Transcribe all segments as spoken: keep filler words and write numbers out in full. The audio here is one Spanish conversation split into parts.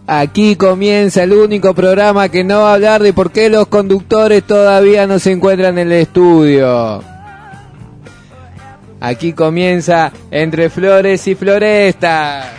Aquí comienza el único programa que no va a hablar de por qué los conductores todavía no se encuentran en el estudio. Aquí comienza Entre Flores y Floresta.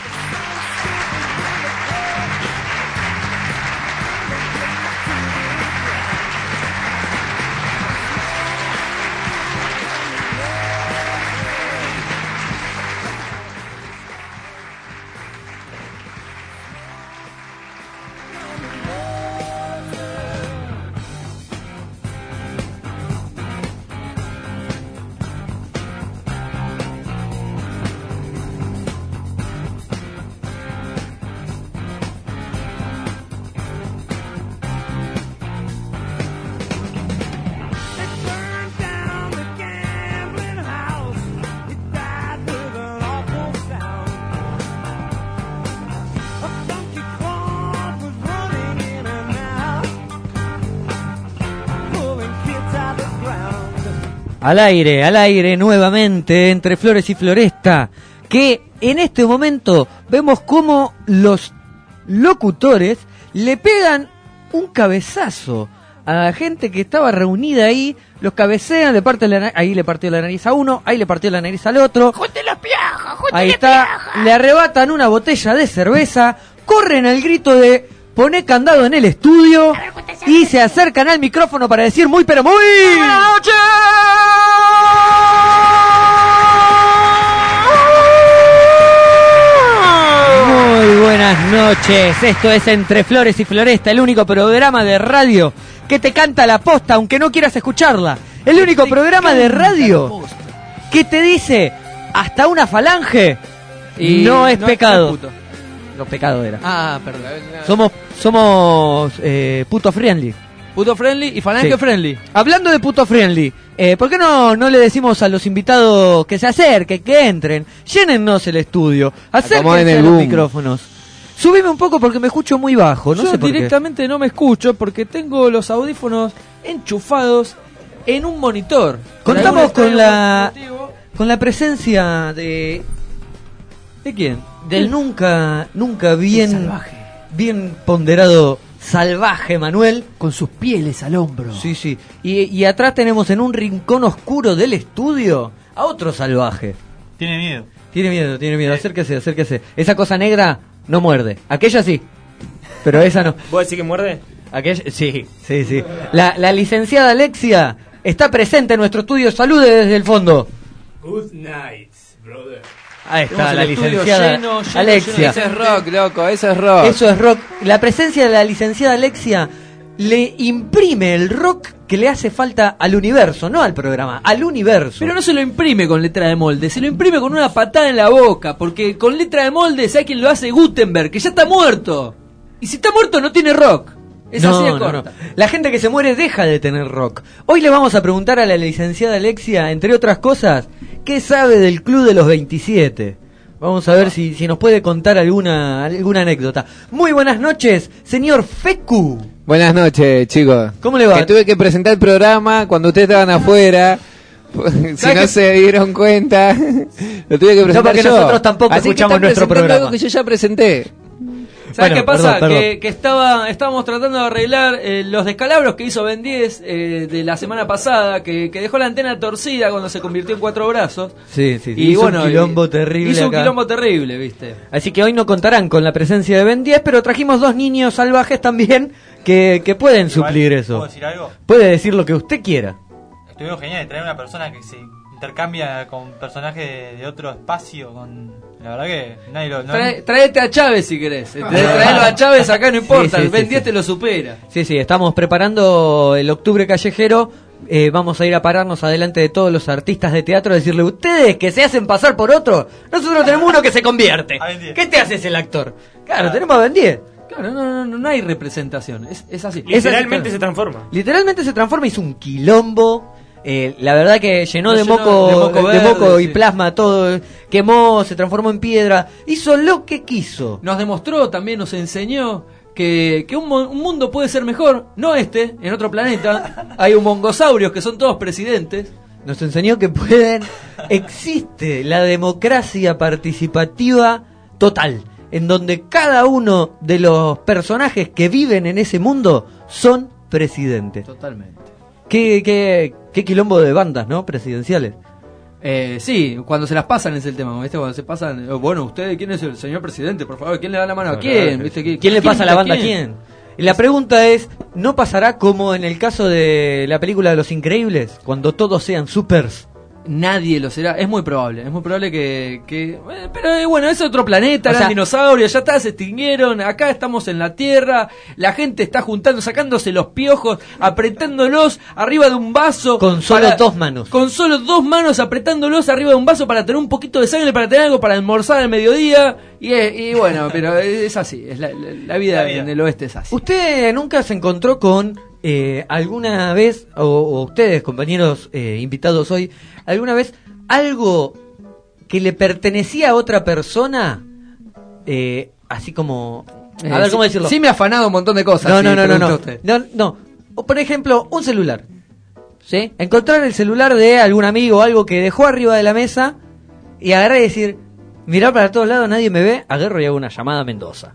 Al aire, al aire nuevamente, Entre Flores y Floresta, que en este momento vemos cómo los locutores le pegan un cabezazo a la gente que estaba reunida ahí, los cabecean, le parten la nariz, ahí le partió la nariz a uno, ahí le partió la nariz al otro, ¡Junte las piajas! ¡Junte ahí las está, piajas! le arrebatan una botella de cerveza, corren al grito de poné candado en el estudio y se acercan al micrófono para decir muy pero muy ¡Buenas noches! Muy buenas noches, esto es Entre Flores y Floresta, el único programa de radio que te canta la posta aunque no quieras escucharla, el único programa de radio que te dice hasta una falange y no es no pecado. es puto. No, pecado era. Ah, perdón. Somos somos eh, puto friendly. Puto friendly y falange Sí. friendly. Hablando de puto friendly, eh, ¿por qué no, no le decimos a los invitados que se acerquen, que entren? Llénennos el estudio, acérquense Acomoden el a los boom. micrófonos. Subime un poco porque me escucho muy bajo, no Yo sé por qué. directamente no me escucho porque tengo los audífonos enchufados en un monitor. Por Contamos algún con la extraño motivo. con la presencia de ¿De quién? del nunca nunca bien salvaje. bien ponderado salvaje Manuel. Con sus pieles al hombro. Sí, sí. Y, y atrás tenemos en un rincón oscuro del estudio a otro salvaje. Tiene miedo. Tiene miedo, tiene miedo. Acérquese, acérquese. Esa cosa negra no muerde. Aquella sí. Pero esa no. ¿Vos decís que muerde? Aquella, sí, sí, sí. La, la licenciada Alexia está presente en nuestro estudio. Salude desde el fondo. Good night, brother. Ahí está, Tenemos la el estudio licenciada lleno, lleno, Alexia. lleno Eso es rock, loco, eso es rock. Eso es rock. La presencia de la licenciada Alexia le imprime el rock que le hace falta al universo, no al programa, al universo. Pero no se lo imprime con letra de molde, se lo imprime con una patada en la boca, porque con letra de molde, ¿sabe quién lo hace? Gutenberg, que ya está muerto. Y si está muerto no tiene rock. Es no, así de no, corta. no. La gente que se muere deja de tener rock. Hoy le vamos a preguntar a la licenciada Alexia, entre otras cosas, ¿qué sabe del Club de los veintisiete? Vamos a ver si, si nos puede contar alguna, alguna anécdota. Muy buenas noches, señor Fecu. Buenas noches, chicos. ¿Cómo le va? Que tuve que presentar el programa cuando ustedes estaban afuera. Si no que- se dieron cuenta, lo tuve que presentar porque yo. nosotros tampoco Así que escuchamos están nuestro presentando programa. algo que yo ya presenté. ¿Sabes Bueno, qué pasa? perdón, perdón. Que, que estaba, estábamos tratando de arreglar eh, los descalabros que hizo Ben diez eh, de la semana pasada, que, que dejó la antena torcida cuando se convirtió en cuatro brazos. Sí, sí, sí. Y hizo bueno, un quilombo y- terrible Hizo un acá. quilombo terrible, ¿viste? Así que hoy no contarán con la presencia de Ben diez, pero trajimos dos niños salvajes también que, que pueden Igual, suplir ¿puedo eso. decir algo? Puede decir lo que usted quiera. Estuvieron genial de traer una persona que se intercambia con personajes de, de otro espacio. Con La verdad que nadie lo... no- Trae- traete a Chávez si querés. Tra- Traelo a Chávez acá, no importa. Sí, sí, el Ben sí, diez sí. te lo supera. Sí, sí, estamos preparando el octubre callejero. Eh, vamos a ir a pararnos adelante de todos los artistas de teatro, decirle, ustedes que se hacen pasar por otro, nosotros tenemos uno que se convierte. A Ben diez. ¿Qué te haces el actor? Claro, Claro. tenemos a Ben diez. Claro, no, no, no, no hay representación. Es, es así. Literalmente Es- se transforma. Literalmente se transforma, hizo un quilombo. Eh, la verdad que llenó, Lo de, llenó moco, de moco de verde, moco y sí. plasma todo, quemó, se transformó en piedra, hizo lo que quiso. Nos demostró, también nos enseñó que, que un, mo- un mundo puede ser mejor, no este, en otro planeta. Hay un mongosaurios que son todos presidentes. Nos enseñó que pueden, existe la democracia participativa total. en donde cada uno de los personajes que viven en ese mundo son presidentes. Totalmente. Qué, qué, qué quilombo de bandas, ¿no? Presidenciales. Eh, sí, cuando se las pasan es el tema, ¿viste? Cuando se pasan, eh, bueno, usted, ¿quién es el señor presidente? Por favor, ¿quién le da la mano a quién? ¿Viste? ¿Quién, ¿Quién le pasa la banda a quién? quién? Y la pregunta es, ¿no pasará como en el caso de la película de Los Increíbles? Cuando todos sean supers. Nadie lo será, es muy probable, es muy probable que... que eh, pero eh, bueno, es otro planeta, O eran sea- dinosaurios, ya está, se extinguieron, acá estamos en la Tierra, la gente está juntando, sacándose los piojos, apretándolos arriba de un vaso. Con solo dos manos. Con solo dos manos apretándolos arriba de un vaso para tener un poquito de sangre, para tener algo para almorzar al mediodía. Y, es- y bueno, pero es así, es la, la- la vida La vida. en el oeste es así. ¿Usted nunca se encontró con eh, alguna vez, o, o ustedes, compañeros eh, invitados hoy, alguna vez algo que le pertenecía a otra persona? Eh, así como... Eh, a ver, ¿cómo sí- decirlo? Sí me ha afanado un montón de cosas. No, sí, no, no, no, pregunta no, usted. no, no. O, por ejemplo, un celular. ¿Sí? Encontrar el celular de algún amigo o algo que dejó arriba de la mesa y agarrar y decir, mirar para todos lados, nadie me ve, agarro y hago una llamada a Mendoza.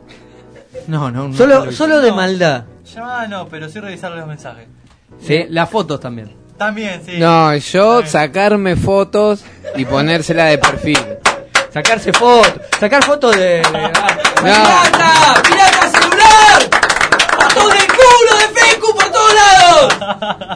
No, no, no. Solo, no lo solo de No. maldad. Llamada no, pero sí revisar los mensajes. Sí, las fotos también. También, sí. No, yo También. sacarme fotos y ponérsela de perfil. Sacarse fotos, sacar fotos de... de- ¡Pirata! ¡Pirata celular! ¡Fotos del culo de Fecu por todos lados!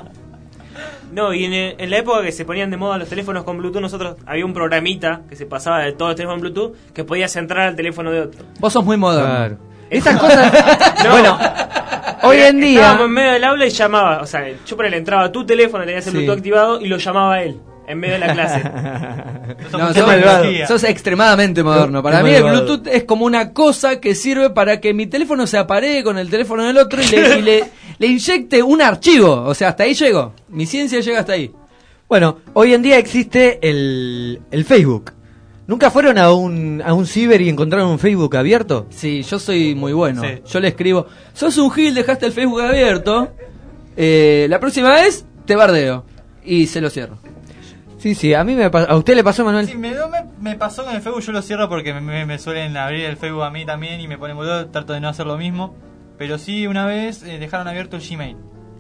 No, y en, el- en la época que se ponían de moda los teléfonos con Bluetooth, nosotros había un programita que se pasaba de todos los teléfonos Bluetooth que podías entrar al teléfono de otro. Vos sos muy moderno. Claro. Esas cosas... No. Bueno, hoy en día... Estábamos en medio del aula y llamaba, o sea, yo por él entraba a tu teléfono, tenías el Sí. Bluetooth activado y lo llamaba a él en medio de la clase. Eso No, mucha sos, tecnología. sos extremadamente moderno. Para Qué mí el malvado. Bluetooth es como una cosa que sirve para que mi teléfono se aparee con el teléfono del otro y le, y le, le inyecte un archivo. O sea, hasta ahí llego. Mi ciencia llega hasta ahí. Bueno, hoy en día existe el, el Facebook. ¿Nunca fueron a un, a un ciber y encontraron un Facebook abierto? Sí, yo soy muy bueno. Sí. Yo le escribo, sos un gil, dejaste el Facebook abierto. Eh, la próxima vez te bardeo. Y se lo cierro. Sí, sí, a mí me pasó. ¿A usted le pasó, Manuel? Sí, me, no me, me pasó con el Facebook, yo lo cierro porque me, me- me suelen abrir el Facebook a mí también y me ponen boludo, trato de no hacer lo mismo. Pero sí, una vez eh, dejaron abierto el Gmail.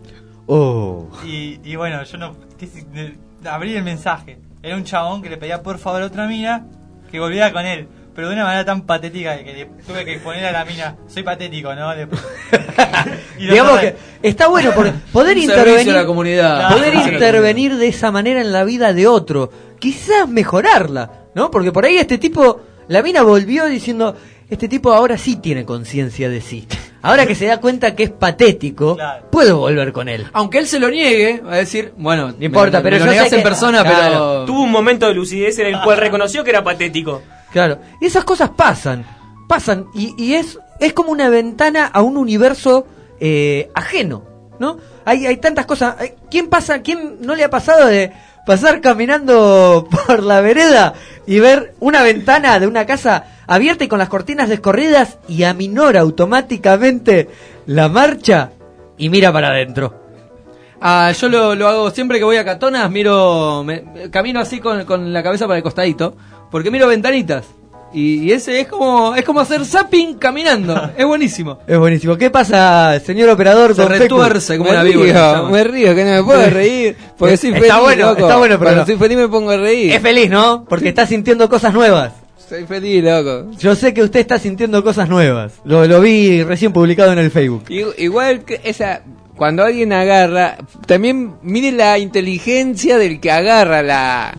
Oh. Y, y bueno, yo no qué sé, de- de- abrí el mensaje. Era un chabón que le pedía por favor a otra mina que volviera con él. Pero de una manera tan patética que le tuve que poner a la mina. Soy patético, ¿no? Le- y lo Digamos cerré. que está bueno porque poder Un servicio intervenir, a la comunidad. poder Claro. intervenir de esa manera en la vida de otro, quizás mejorarla, ¿no? Porque por ahí este tipo, la mina volvió diciendo, este tipo ahora sí tiene conciencia de sí. Ahora que se da cuenta que es patético, Claro. puedo volver con él. Aunque él se lo niegue, va a decir, bueno, no importa, pero lo yo negás sé en que- persona, Claro. pero... Tuvo un momento de lucidez en el cual reconoció que era patético. Claro, y esas cosas pasan, pasan, y, y es, es como una ventana a un universo eh, ajeno, ¿no? Hay, hay tantas cosas. Hay- ¿Quién pasa, quién no le ha pasado de pasar caminando por la vereda y ver una ventana de una casa abierta y con las cortinas descorridas y aminora automáticamente la marcha y mira para adentro? Ah, yo lo, lo hago siempre que voy a Catonas, miro, me- me- camino así con, con la cabeza para el costadito, porque miro ventanitas. Y, y ese es como es como hacer zapping caminando, es buenísimo. Es buenísimo. ¿Qué pasa, señor operador? Se don Fecu? retuerce como Me una víbora. se río, llama. me río, que no me puedo reír. Porque soy Está feliz, bueno, loco. está bueno, pero Cuando no. soy feliz me pongo a reír. Es feliz, ¿no? Porque está sintiendo cosas nuevas. Soy feliz, loco. Yo sé que usted está sintiendo cosas nuevas. Lo, lo vi recién publicado en el Facebook. I- Igual que esa, cuando alguien agarra, también mire la inteligencia del que agarra la...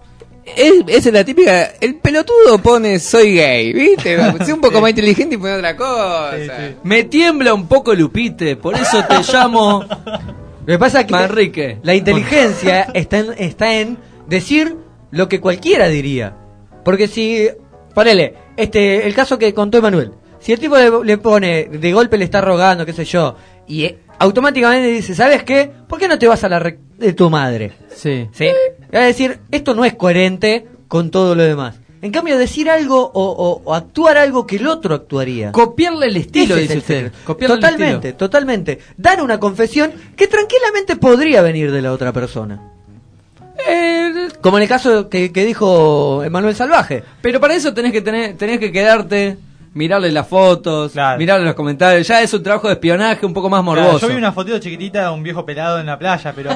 Es, esa es la típica, el pelotudo pone soy gay, ¿viste? Sé un poco más inteligente y pone otra cosa. Me tiembla un poco Lupite, por eso te llamo Lo que pasa es que Manrique. la inteligencia está en, está en decir lo que cualquiera diría. Porque si, ponele, este, el caso que contó Emanuel, si el tipo le, le pone, de golpe le está rogando, qué sé yo, y eh, automáticamente dice, ¿sabes qué? ¿Por qué no te vas a la re de tu madre? Sí. ¿Sí? Es decir, esto no es coherente con todo lo demás. En cambio, decir algo o, o- o actuar algo que el otro actuaría. Copiarle el estilo, Ese es dice el usted. secreto. Copiarle el Totalmente, estilo. totalmente. Dar una confesión que tranquilamente podría venir de la otra persona. Eh, Como en el caso que, que dijo Emanuel Salvaje. pero para eso tenés que tener, tenés que quedarte, mirarle las fotos, Claro. mirarle los comentarios. Ya es un trabajo de espionaje un poco más Claro, morboso. yo vi una fotito chiquitita de un viejo pelado en la playa, pero...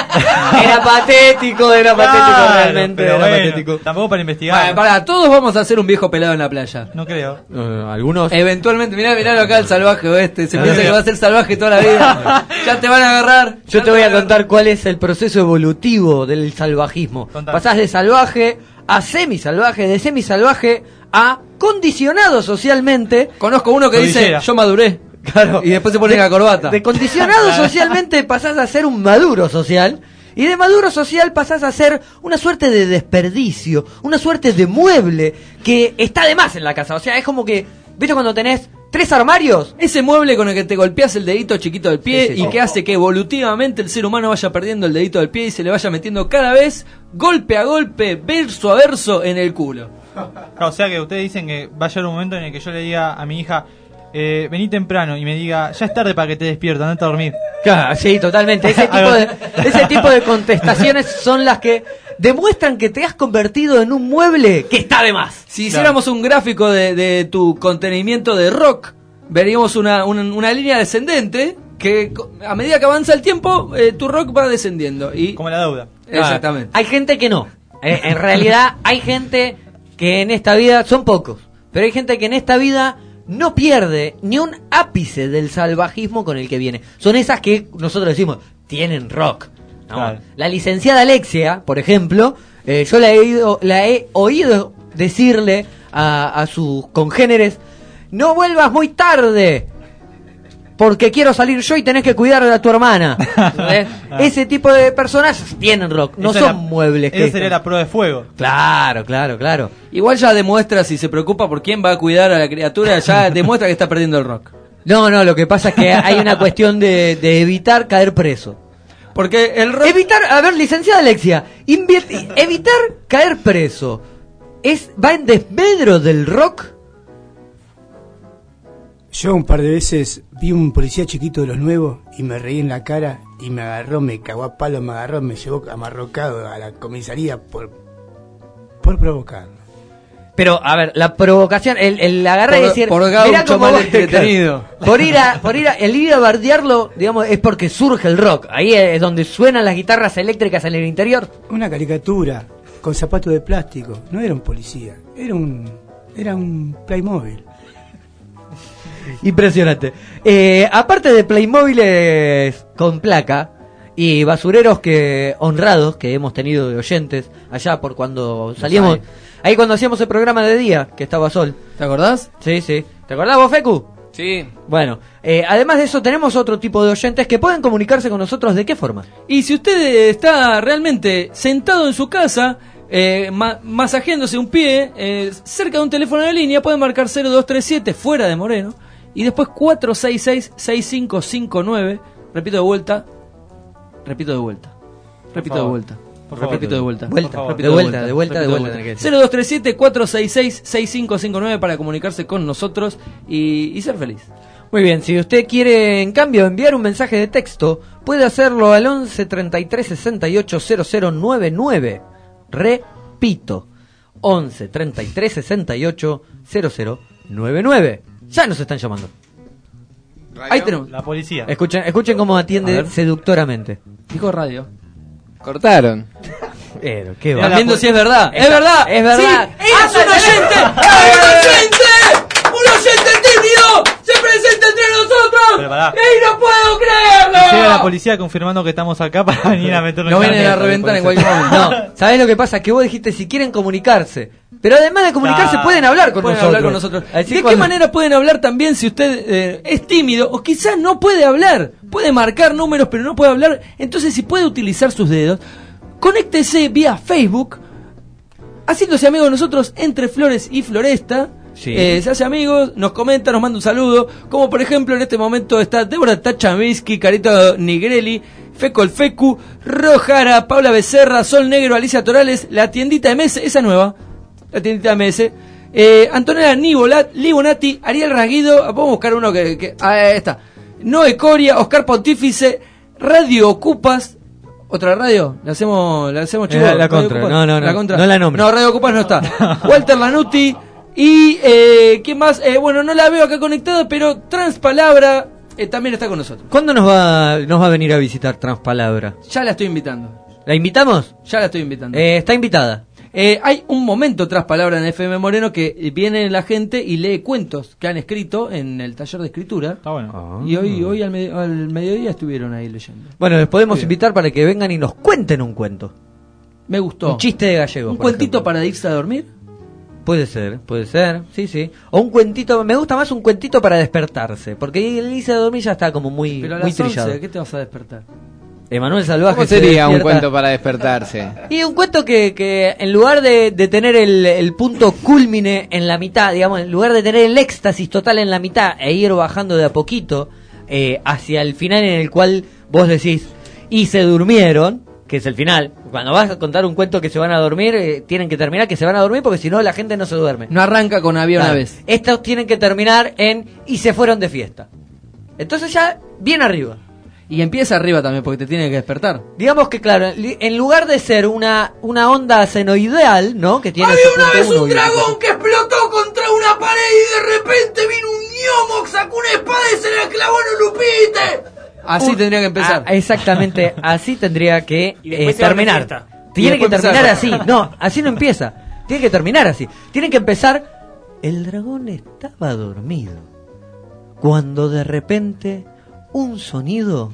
Era patético, era patético Claro, realmente, pero era bueno, patético. tampoco para investigar. Para, para, todos vamos a hacer un viejo pelado en la playa. No creo. Eh, algunos. Eventualmente, mirá, mirá acá el salvaje oeste. Se Ah, piensa sí. que va a ser salvaje toda la vida. Ya te van a agarrar. Yo Ya te voy a van contar cuál es el proceso evolutivo del salvajismo. Contame. Pasás de salvaje a semisalvaje, de semisalvaje a condicionado socialmente. Conozco uno que Rodillera. dice, yo maduré. Claro. Y después se pone la corbata. De condicionado socialmente pasás a ser un maduro social. Y de maduro social pasás a ser una suerte de desperdicio, una suerte de mueble que está de más en la casa. O sea, es como que, ¿viste cuando tenés tres armarios? Ese mueble con el que te golpeas el dedito chiquito del pie Sí, sí, y sí. que hace que evolutivamente el ser humano vaya perdiendo el dedito del pie y se le vaya metiendo cada vez, golpe a golpe, verso a verso, en el culo. Claro, o sea que ustedes dicen que va a llegar un momento en el que yo le diga a mi hija, eh, vení temprano, y me diga, ya es tarde para que te despiertes, andate a dormir. Claro, sí, totalmente. Ese tipo de, ese tipo de contestaciones son las que demuestran que te has convertido en un mueble que está de más. Si hiciéramos un gráfico de, de tu contenimiento de rock, veríamos una, una, una línea descendente que co- a medida que avanza el tiempo, eh, tu rock va descendiendo. Y Como la deuda. exactamente. Hay gente que no. Eh, en realidad hay gente que en esta vida, son pocos, pero hay gente que en esta vida no pierde ni un ápice del salvajismo con el que viene. Son esas que nosotros decimos, tienen rock. ¿no? Claro. La licenciada Alexia, por ejemplo, eh, yo la he, oído, la he oído decirle a, a sus congéneres, no vuelvas muy tarde, porque quiero salir yo y tenés que cuidar a tu hermana. ¿Entendés? Ese tipo de personas tienen rock, no Esa son es la- muebles. que Esa sería están- la prueba de fuego. Claro, claro, claro. Igual ya demuestra, si se preocupa por quién va a cuidar a la criatura, ya demuestra que está perdiendo el rock. No, no, lo que pasa es que hay una cuestión de, de evitar caer preso. Porque el rock... Evitar, a ver, licenciada Alexia, invi- evitar caer preso, ¿es va en desmedro del rock? Yo un par de veces vi un policía chiquito de los nuevos y me reí en la cara y me agarró, me cagó a palo, me agarró, me llevó amarrocado a la comisaría por por provocar. Pero, a ver, la provocación, el, el agarrar y Por- decir, por mirá gaucho cómo mal va- entretenido. Por ir a, por ir a, el ir a bardearlo, digamos, es porque surge el rock. Ahí es donde suenan las guitarras eléctricas en el interior. Una caricatura con zapatos de plástico, no era un policía, era un era un Playmobil. Impresionante. Eh, aparte de Playmobiles con placa y basureros que honrados que hemos tenido de oyentes allá por cuando salíamos, ahí cuando hacíamos el programa de día, que estaba Sol. ¿Te acordás? Sí, sí. ¿Te acordás vos, Fecu? Sí. Bueno, eh, además de eso tenemos otro tipo de oyentes que pueden comunicarse con nosotros. ¿De qué forma? Y si usted eh, está realmente sentado en su casa, eh, ma- masajeándose un pie, eh, cerca de un teléfono de línea, puede marcar cero dos tres siete fuera de Moreno y después cuatro seis seis, seis cinco cinco nueve. Repito de vuelta. Repito de vuelta. Repito de favor. vuelta. Por favor. Repito de vuelta. Vuelta, Por favor. Repito de vuelta, de vuelta, de repito vuelta, tenés que decir. cero dos tres siete, cuatro seis seis, seis cinco cinco nueve para comunicarse con nosotros y, y ser feliz. Muy bien, si usted quiere en cambio enviar un mensaje de texto, puede hacerlo al once treinta y tres sesenta y ocho cero cero noventa y nueve. Repito, once treinta y tres sesenta y ocho cero cero noventa y nueve. Ya nos están llamando. Ahí tenemos. La policía. Escuchen, escuchen cómo A atiende ver. seductoramente. Dijo radio. Cortaron. Pero, qué Están va. viendo si es verdad. Esa- ¡Es verdad! es verdad. ¡Sí! ¡Es un oyente! ¡Es un oyente! ¡Un oyente tímido! ¡Se presenta entre nosotros! Pero pará. ¡Ey, no puedo Llega la creerlo! policía confirmando que estamos acá para venir a meternos No en vienen la a reventar en cualquier momento. No, ¿sabés lo que pasa? Que vos dijiste si quieren comunicarse. Pero además de comunicarse, Ah, pueden hablar con Pueden nosotros. hablar con nosotros. Así ¿De qué cuando- manera pueden hablar también si usted eh, es tímido o quizás no puede hablar? Puede marcar números pero no puede hablar. Entonces si puede utilizar sus dedos, conéctese vía Facebook, haciéndose amigo de nosotros entre Flores y Floresta. Sí. Eh, se hace amigos, nos comenta, nos manda un saludo. Como por ejemplo en este momento está Débora Tachamisky, Carito Nigrelli, Feco el Fecu, Rojara, Paula Becerra, Sol Negro, Alicia Torales, la tiendita M S, esa nueva, la tiendita M S, eh, Antonella Nibolat, Libonati, Ariel Raguido, vamos a buscar uno que, que ah, ahí está, Noé Coria, Oscar Pontífice, Radio Ocupas, ¿Otra radio? ¿Le hacemos, le hacemos chivo? Eh, la- la ¿Radio contra. Ocupas? No, no, no. La contra. No la nombres. No, Radio Ocupas no está. Walter Lanuti. Y, eh, ¿quién más? Eh, bueno, no la veo acá conectada, pero Transpalabra eh, también está con nosotros. ¿Cuándo nos va, nos va a venir a visitar Transpalabra? Ya la estoy invitando. ¿La invitamos? Ya la estoy invitando. Eh, está invitada. Eh, hay un momento tras palabra en F M Moreno que viene la gente y lee cuentos que han escrito en el taller de escritura. Está bueno. Y hoy, hoy al, me- al mediodía estuvieron ahí leyendo. Bueno, les podemos Bien. invitar para que vengan y nos cuenten un cuento. Me gustó. Un chiste de gallego. ¿Un por cuentito ejemplo. para irse a dormir? Puede ser, puede ser, sí, sí. O un cuentito, me gusta más un cuentito para despertarse, porque el irse a dormir ya está como muy, Pero a muy las trillado. once, ¿qué te vas a despertar? Emanuel Salvaje ¿Cómo se sería un despierta- cuento para despertarse? Y un cuento que, que en lugar de, de tener el, el punto culmine en la mitad, digamos, en lugar de tener el éxtasis total en la mitad e ir bajando de a poquito eh, hacia el final en el cual vos decís, y se durmieron, que es el final. Cuando vas a contar un cuento que se van a dormir, eh, tienen que terminar que se van a dormir porque si no la gente no se duerme. No arranca con había Claro. una vez. Estos tienen que terminar en y se fueron de fiesta. Entonces ya bien arriba. Y empieza arriba también porque te tiene que despertar. Digamos que claro, li- en lugar de ser una, una onda senoidal, ¿no? Que tiene Había su una punto vez uno un y- dragón que explotó contra una pared y de repente vino un gnomo, sacó una espada y se la clavó en un lupite. Así Un- tendría que empezar. Ah, exactamente, así tendría que Y después eh, se va de terminar. fiesta. Tiene Y que después terminar así. empezar. No, así no empieza. Tiene que terminar así. Tiene que empezar. El dragón estaba dormido cuando de repente un sonido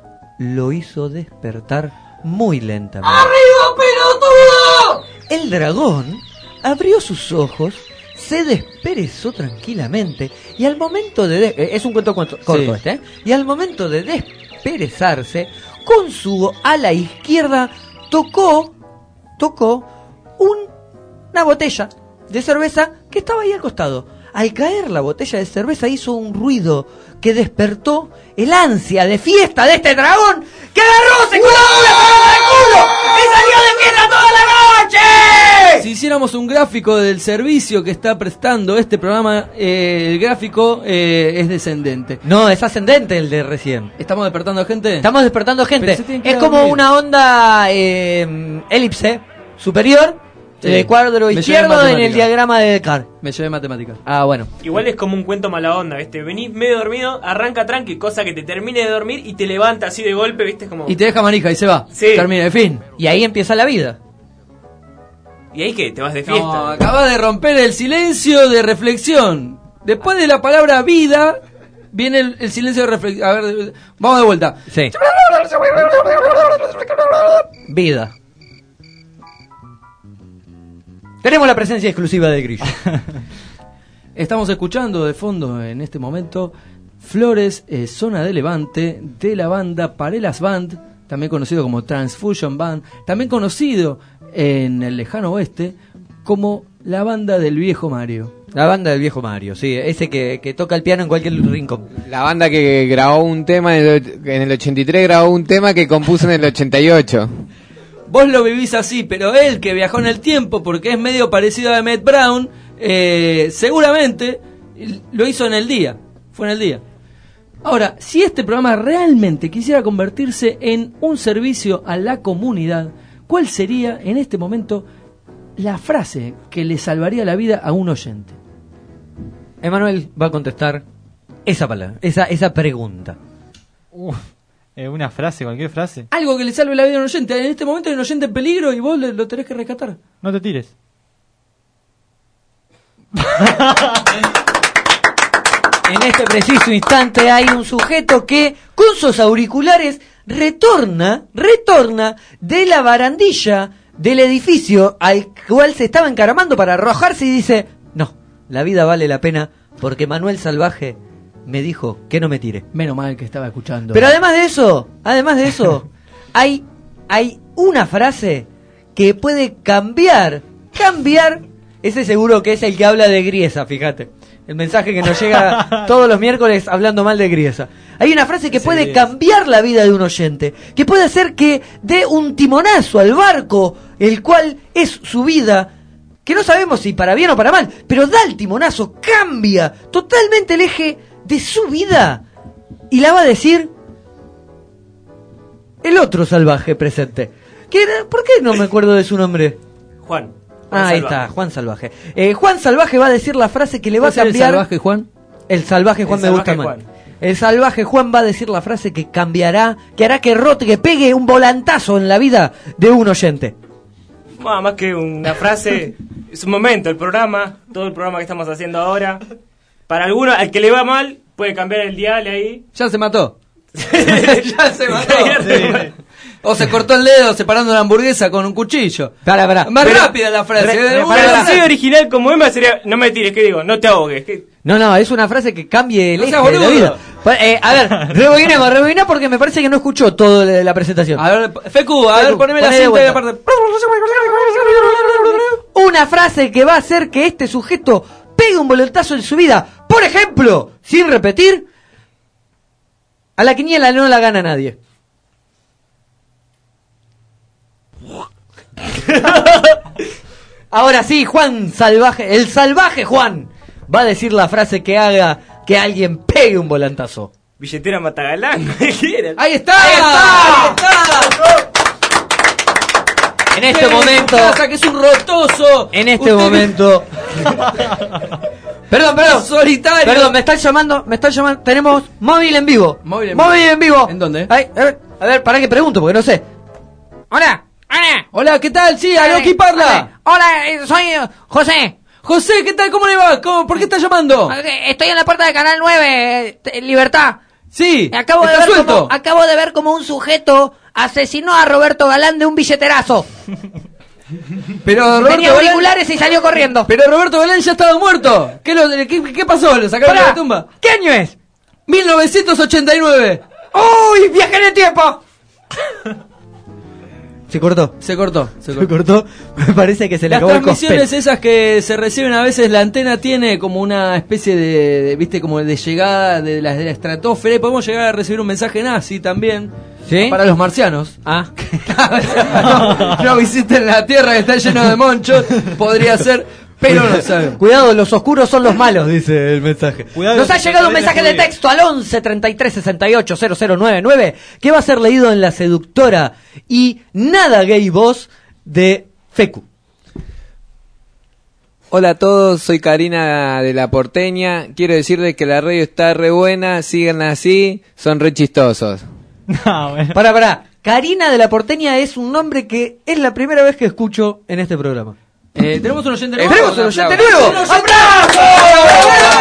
lo hizo despertar muy lentamente. ¡Arriba, pelotudo! El dragón abrió sus ojos, se desperezó tranquilamente y al momento de... de- eh, es un cuento cuento- corto Sí. este, ¿eh? Y al momento de desperezarse, con su ala izquierda tocó, tocó un- una botella de cerveza que estaba ahí al costado. Al caer la botella de cerveza hizo un ruido que despertó el ansia de fiesta de este dragón que agarró, se coló una pelota de culo y salió de fiesta toda la noche. Si hiciéramos un gráfico del servicio que está prestando este programa, eh, el gráfico eh, es descendente. No, es ascendente el de recién. ¿Estamos despertando gente? Estamos despertando gente. Pero se tienen que Es ir a como dormir. una onda eh, elipse superior Sí. de cuadro Me llevé izquierdo en el matemática. diagrama de Descartes. Me llevé matemáticas. Ah, bueno. Igual es como un cuento mala onda, ¿viste? Venís medio dormido, arranca tranqui, cosa que te termine de dormir y te levanta así de golpe, ¿viste? Es como... Y te deja manija y se va. Sí. Termina, de fin. Y ahí empieza la vida. ¿Y ahí qué? ¿Te vas de fiesta? No, acabas de romper el silencio de reflexión. Después de la palabra vida, viene el, el silencio de reflexión. A ver, vamos de vuelta. Sí. Vida. Tenemos la presencia exclusiva del Grillo. Estamos escuchando de fondo en este momento Flores, eh, Zona de Levante, de la banda Parelas Band, también conocido como Transfusion Band, también conocido en el lejano oeste como la banda del viejo Mario. La banda del viejo Mario, sí. Ese que, que toca el piano en cualquier rincón. La banda que grabó un tema en el, och- en el ochenta y tres grabó un tema que compuso en el ochenta y ocho. Vos lo vivís así, pero él que viajó en el tiempo porque es medio parecido a Emmett Brown, eh, seguramente lo hizo en el día. Fue en el día. Ahora, si este programa realmente quisiera convertirse en un servicio a la comunidad, ¿cuál sería en este momento la frase que le salvaría la vida a un oyente? Emanuel va a contestar esa palabra, esa, esa pregunta. Uf, eh, una frase, cualquier frase. Algo que le salve la vida a un oyente. En este momento hay un oyente en peligro y vos le- lo tenés que rescatar. No te tires. En este preciso instante hay un sujeto que con sus auriculares retorna, retorna de la barandilla del edificio al cual se estaba encaramando para arrojarse y dice, no, la vida vale la pena porque Manuel Salvaje me dijo que no me tire. Menos mal que estaba escuchando. Pero además de eso, además de eso, hay, hay una frase que puede cambiar, cambiar, ese seguro que es el que habla de Griesa, fíjate. El mensaje que nos llega todos los miércoles hablando mal de Griesa. Hay una frase que puede cambiar la vida de un oyente, que puede hacer que dé un timonazo al barco, el cual es su vida, que no sabemos si para bien o para mal, pero da el timonazo, cambia totalmente el eje de su vida y la va a decir el otro salvaje presente. ¿Qué era? ¿Por qué no me acuerdo de su nombre? Juan. Ah, ahí está, Juan Salvaje. Eh, Juan Salvaje va a decir la frase que le va a ¿Puede ser cambiar. el salvaje Juan? El salvaje Juan El me gusta salvaje más. Juan. El salvaje Juan va a decir la frase que cambiará, que hará que rote, que pegue un volantazo en la vida de un oyente. Bueno, más que una frase, es un momento, el programa, todo el programa que estamos haciendo ahora. Para alguno, al que le va mal, puede cambiar el dial ahí. Ya se mató. Ya se mató. O se cortó el dedo separando una hamburguesa con un cuchillo. Pará, pará. Más Pero- rápida la frase. Re- ¿eh? pará, Pero pará. si soy original como Emma sería, no me tires, ¿qué digo? No te ahogues. ¿qué? No, no, es una frase que cambie el No eje seas de la boludo. vida. Pa- eh, a ver, rebobinemos, rebobinemos porque me parece que no escuchó toda la, la presentación. A ver, Fecu, a Fecu, ver, poneme la poné de cinta y vuelta. aparte. Una frase que va a hacer que este sujeto pegue un volantazo en su vida. Por ejemplo, sin repetir, a la quiniela no la gana nadie. Ahora sí, Juan Salvaje, el salvaje Juan, va a decir la frase que haga que alguien pegue un volantazo. Billetera Matagalán, ¿qué quieras? ¡Ahí está! ¡Ahí está! ¡Ahí está! En este ¡Qué momento, casa, que es un rotoso! en este Usted- momento. Perdón, perdón. Solitario. Perdón, me están llamando, me están llamando. Tenemos móvil en vivo. Móvil en vivo. en vivo. ¿En dónde? Ay, a ver, a ver, para que pregunto, porque no sé. Hola, hola. Hola, ¿qué tal? Sí, aló, ¿quién Hola, parla? Hola, eh, soy eh, José. José, ¿qué tal? ¿Cómo le va? ¿Cómo- ¿Por qué está llamando? Eh, Estoy en la puerta de Canal nueve, eh, Libertad. Sí, Acabo de, está ver suelto. como, acabo de ver como un sujeto asesinó a Roberto Galán de un billeterazo. Pero Roberto Tenía Galán- auriculares y salió corriendo. Pero Roberto Galán ya estaba muerto. ¿Qué, lo, qué, qué pasó? ¿Lo sacaron de Pará, la tumba? ¿qué año es? mil novecientos ochenta y nueve. ¡Uy! ¡Viaje en el tiempo! Se cortó. Se cortó, se Se cortó. cortó. Me parece que se le Las acabó el transmisiones cospel. esas que se reciben a veces, la antena tiene como una especie de, de, viste, como de llegada de la, de la estratosfera y podemos llegar a recibir un mensaje nazi también. ¿Sí? Para los marcianos. Ah. no, no visiten la Tierra que está lleno de monchos, podría ser, pero no sabemos. Cuidado, los oscuros son los malos, dice el mensaje. Cuidado, Nos ha los llegado un extraterrestres mensaje de judíos. texto al once treinta y tres sesenta y ocho cero cero noventa y nueve que va a ser leído en La Seductora y Nada Gay Voz de Fecu. Hola a todos, soy Karina de La Porteña. Quiero decirles que la radio está re buena, sigan así, son re chistosos. No, bueno. Pará, pará. Karina de La Porteña es un nombre que es la primera vez que escucho en este programa. Eh, tenemos un oyente nuevo. ¡Tenemos un oyente aplauso. nuevo! ¡Un oyente ¡Aplausos!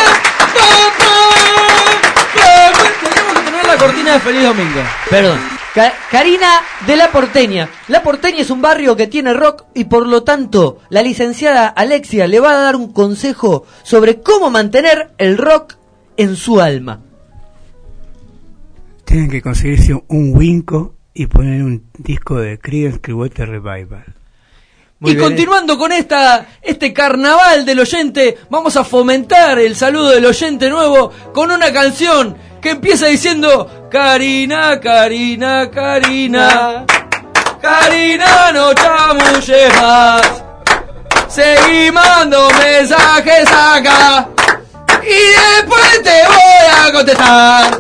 Tenemos que tener la cortina de Feliz Domingo. Perdón. Ca- Karina de La Porteña. La Porteña es un barrio que tiene rock y por lo tanto la licenciada Alexia le va a dar un consejo sobre cómo mantener el rock en su alma. Tienen que conseguirse un winco y poner un disco de Creedence Clearwater Revival. Muy y bien, continuando con esta este carnaval del oyente, vamos a fomentar el saludo del oyente nuevo con una canción que empieza diciendo: Karina, Karina, Karina, Karina, no chamulles más. Seguí mando mensajes acá y después te voy a contestar.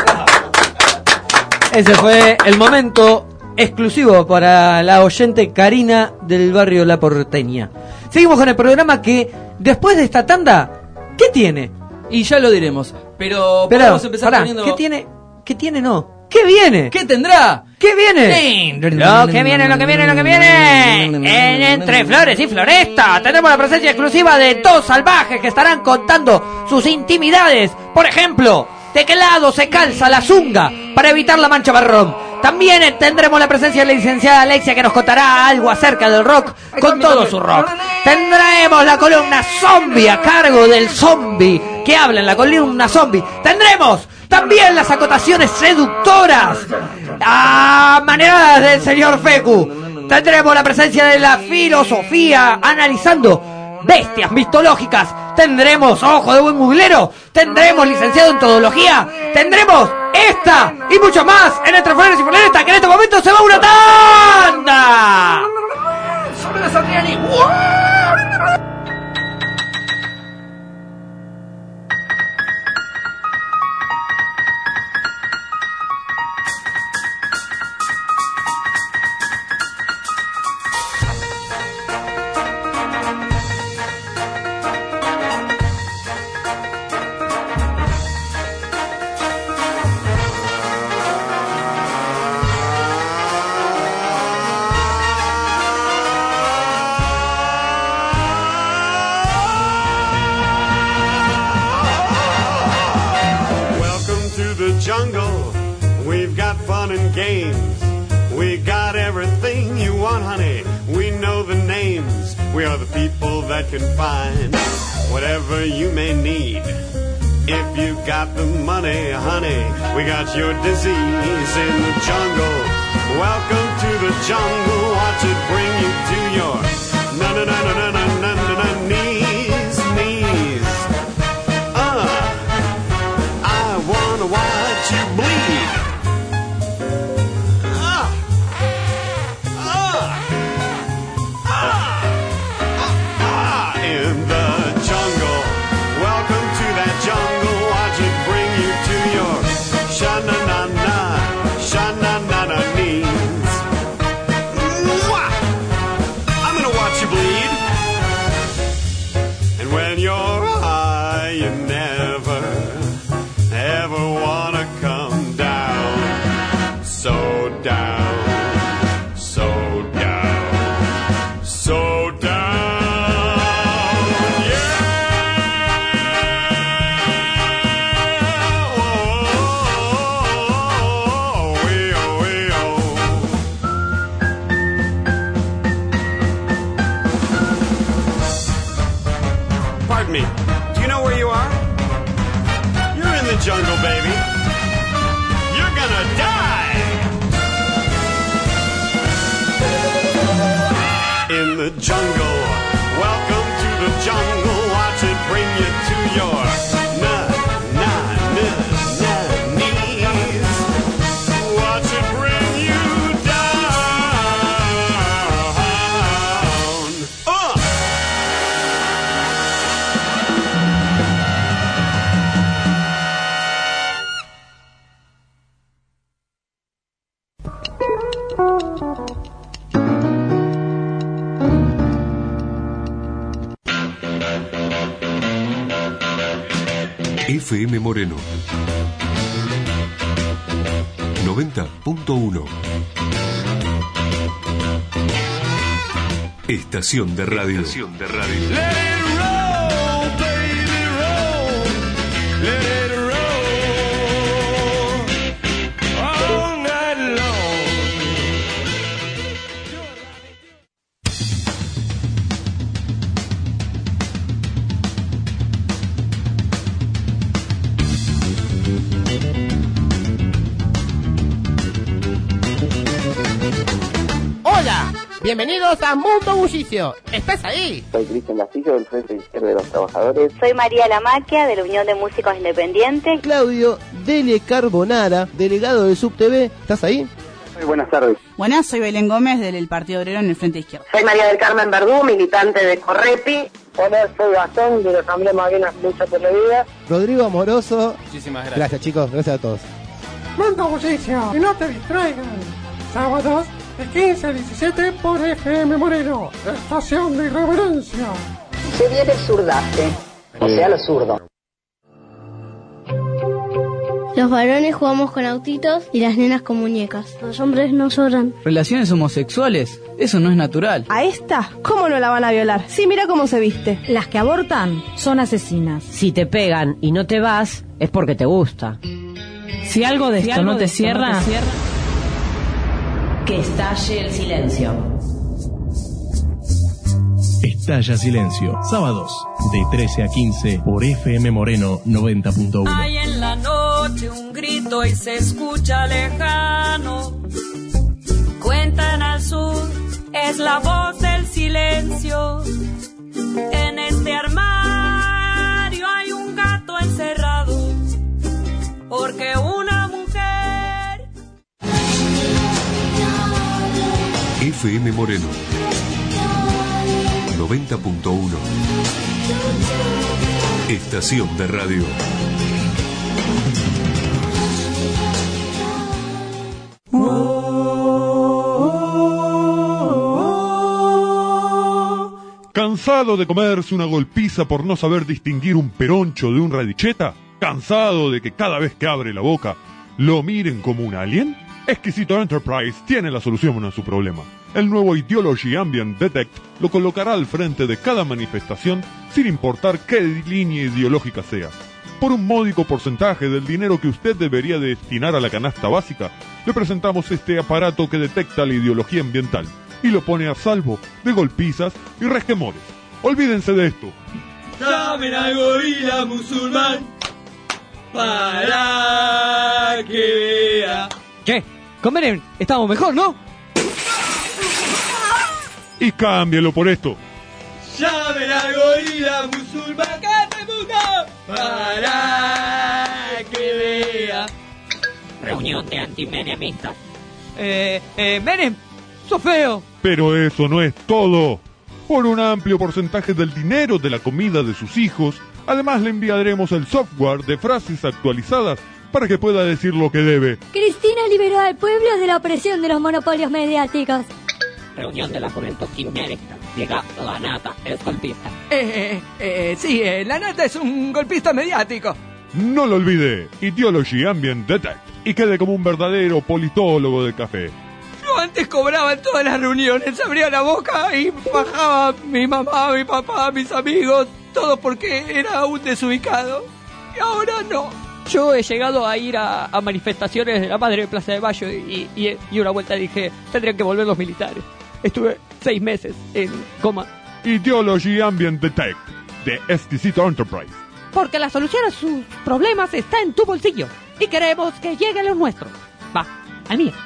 Ese fue el momento exclusivo para la oyente Karina del barrio La Porteña. Seguimos con el programa que después de esta tanda, ¿qué tiene? Y ya lo diremos, pero Pero, podemos empezar pará, poniendo... ¿qué tiene? ¿Qué tiene no? ¿Qué viene? ¿Qué tendrá? ¿Qué viene? Lo que viene, lo que viene, lo que viene. En Entre Flores y Floresta tenemos la presencia exclusiva de dos salvajes que estarán contando sus intimidades. Por ejemplo, de qué lado se calza la zunga para evitar la mancha marrón. También tendremos la presencia de la licenciada Alexia que nos contará algo acerca del rock con todo su rock. Tendremos la columna zombie a cargo del zombie que habla en la columna zombie. Tendremos también las acotaciones seductoras a manera del señor Fecu. Tendremos la presencia de la filosofía analizando bestias mitológicas. Tendremos ojo de buen googlero. Tendremos licenciado en todología. Tendremos esta y mucho más en Entre Flores y Floresta, que en este momento se va una tanda. Sobre la Satriani. jungle, we've got fun and games. We got everything you want, honey. We know the names. We are the people that can find whatever you may need. If you got the money, honey, we got your disease in the jungle. Welcome to the jungle. Watch it bring you to your na na na na na na na na na knees, knees. Uh, I wanna watch you bleed. Ah, ah, ah, ah, in the jungle. Welcome to that jungle. Watch it bring you to your sha na na na, sha na na na knees. Mwah! I'm gonna watch you bleed. And when you're high, you never, ever wanna come down. So down, so down, so down. Yeah. Oh, way, oh, way, oh. Pardon me. Do you know where you are? You're in the jungle, baby. You're gonna die. In the jungle. Welcome to the jungle. Watch it bring you to your na na na na knees. Watch it bring you down. Uh! F M Moreno noventa punto uno. Estación de radio. Estación de radio. Let it roll, baby, roll. Let it roll all night long. Hola, bienvenidos a Mundo Bullicio. ¿Estás ahí? Soy Cristian Castillo del Frente Izquierdo de los Trabajadores. Soy María Lamaquia de la Unión de Músicos Independientes. Claudio Dele Carbonara, delegado del SubTV. ¿Estás ahí? Muy buenas tardes. Buenas, soy Belén Gómez del Partido Obrero en el Frente Izquierdo. Soy María del Carmen Verdú, militante de Correpi. Hola, soy Gastón de la Asamblea Malvinas Lucha por la Vida. Rodrigo Amoroso. Muchísimas gracias. Gracias, chicos. Gracias a todos. Mundo Bullicio, y no te distraigan. Sábados de quince a diecisiete por F M Moreno, estación de irreverencia. Se viene el surdaje, o sea, lo zurdo. Los varones jugamos con autitos y las nenas con muñecas. Los hombres no lloran. Relaciones homosexuales, eso no es natural. ¿A esta? ¿Cómo no la van a violar? Sí, mira cómo se viste. Las que abortan son asesinas. Si te pegan y no te vas, es porque te gusta. Si algo de si esto algo no te de esto cierra, no te cierra, que estalle el silencio. Estalla Silencio, sábados de trece a quince por F M Moreno noventa punto uno. Hay en la noche un grito y se escucha lejano. Cuentan al sur, es la voz del silencio. En este armario hay un gato encerrado, porque una mujer... F M Moreno noventa punto uno. Estación de radio. ¿Cansado de comerse una golpiza por no saber distinguir un peroncho de un radicheta? ¿Cansado de que cada vez que abre la boca lo miren como un alien? Exquisito Enterprise tiene la solución a su problema. El nuevo Ideology Ambient Detect lo colocará al frente de cada manifestación sin importar qué línea ideológica sea. por un módico porcentaje del dinero que usted debería destinar a la canasta básica, le presentamos este aparato que detecta la ideología ambiental y lo pone a salvo de golpizas y resquemores. Olvídense de esto. Llamen al gorila musulmán para que vea. ¿Qué? Con Menem estamos mejor, ¿no? Y cámbielo por esto. Llamen al gorila musulmán para que vea. Reunión de antimenemistas. Eh, eh, Menem, sos feo. Pero eso no es todo. Por un amplio porcentaje del dinero de la comida de sus hijos, además le enviaremos el software de frases actualizadas para que pueda decir lo que debe. Cristina liberó al pueblo de la opresión de los monopolios mediáticos. Reunión de la juventud inédita. Llega la nata, es golpista. Eh, eh, eh, sí, eh, la nata es un golpista mediático. No lo olvide, Ideology Ambient Detect, y quede como un verdadero politólogo de café. Yo antes cobraba en todas las reuniones, abría la boca y bajaba mi mamá, mi papá, mis amigos, todo porque era un desubicado. Y ahora no. Yo he llegado a ir a, a manifestaciones de la Madre de Plaza de Mayo y, y, y una vuelta dije, tendrían que volver los militares. Estuve seis meses en coma. Ideology Ambient Detect, de Esquisito Enterprise. Porque la solución a sus problemas está en tu bolsillo. Y queremos que llegue a los nuestros. Va, al mío.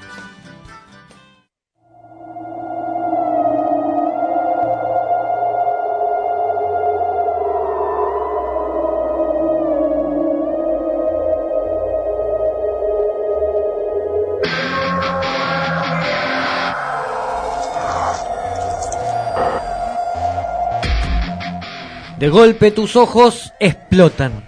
De golpe tus ojos explotan.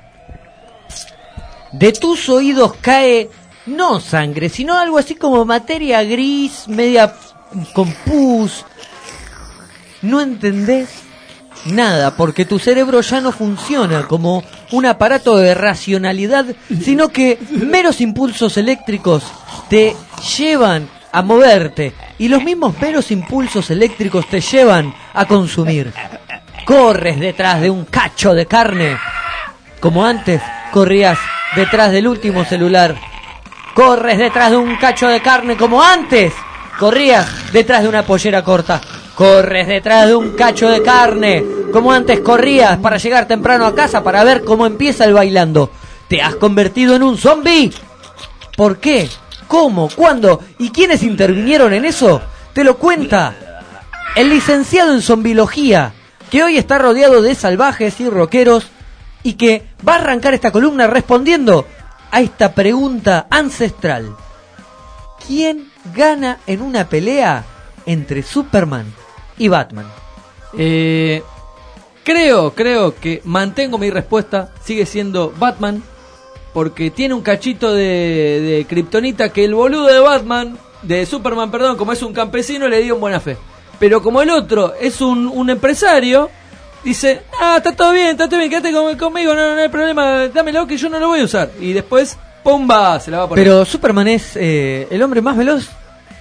De tus oídos cae no sangre, sino algo así como materia gris, media con pus. No entendés nada, porque tu cerebro ya no funciona como un aparato de racionalidad, sino que meros impulsos eléctricos te llevan a moverte, y los mismos meros impulsos eléctricos te llevan a consumir. Corres detrás de un cacho de carne, como antes corrías detrás del último celular. Corres detrás de un cacho de carne, como antes corrías detrás de una pollera corta. Corres detrás de un cacho de carne, como antes corrías para llegar temprano a casa para ver cómo empieza el bailando. ¿Te has convertido en un zombie? ¿Por qué? ¿Cómo? ¿Cuándo? ¿Y quiénes intervinieron en eso? Te lo cuenta el licenciado en zombilogía, que hoy está rodeado de salvajes y rockeros y que va a arrancar esta columna respondiendo a esta pregunta ancestral. ¿Quién gana en una pelea entre Superman y Batman? Eh, creo, creo que mantengo mi respuesta. Sigue siendo Batman, porque tiene un cachito de, de kriptonita que el boludo de Batman, de Superman, perdón, como es un campesino, le dio en buena fe. Pero como el otro es un, un empresario, dice, ah, está todo bien, está todo bien, quédate con, conmigo, no, no hay problema, dámelo que yo no lo voy a usar. Y después, ¡pumba!, se la va a poner. Pero Superman es eh, el hombre más veloz.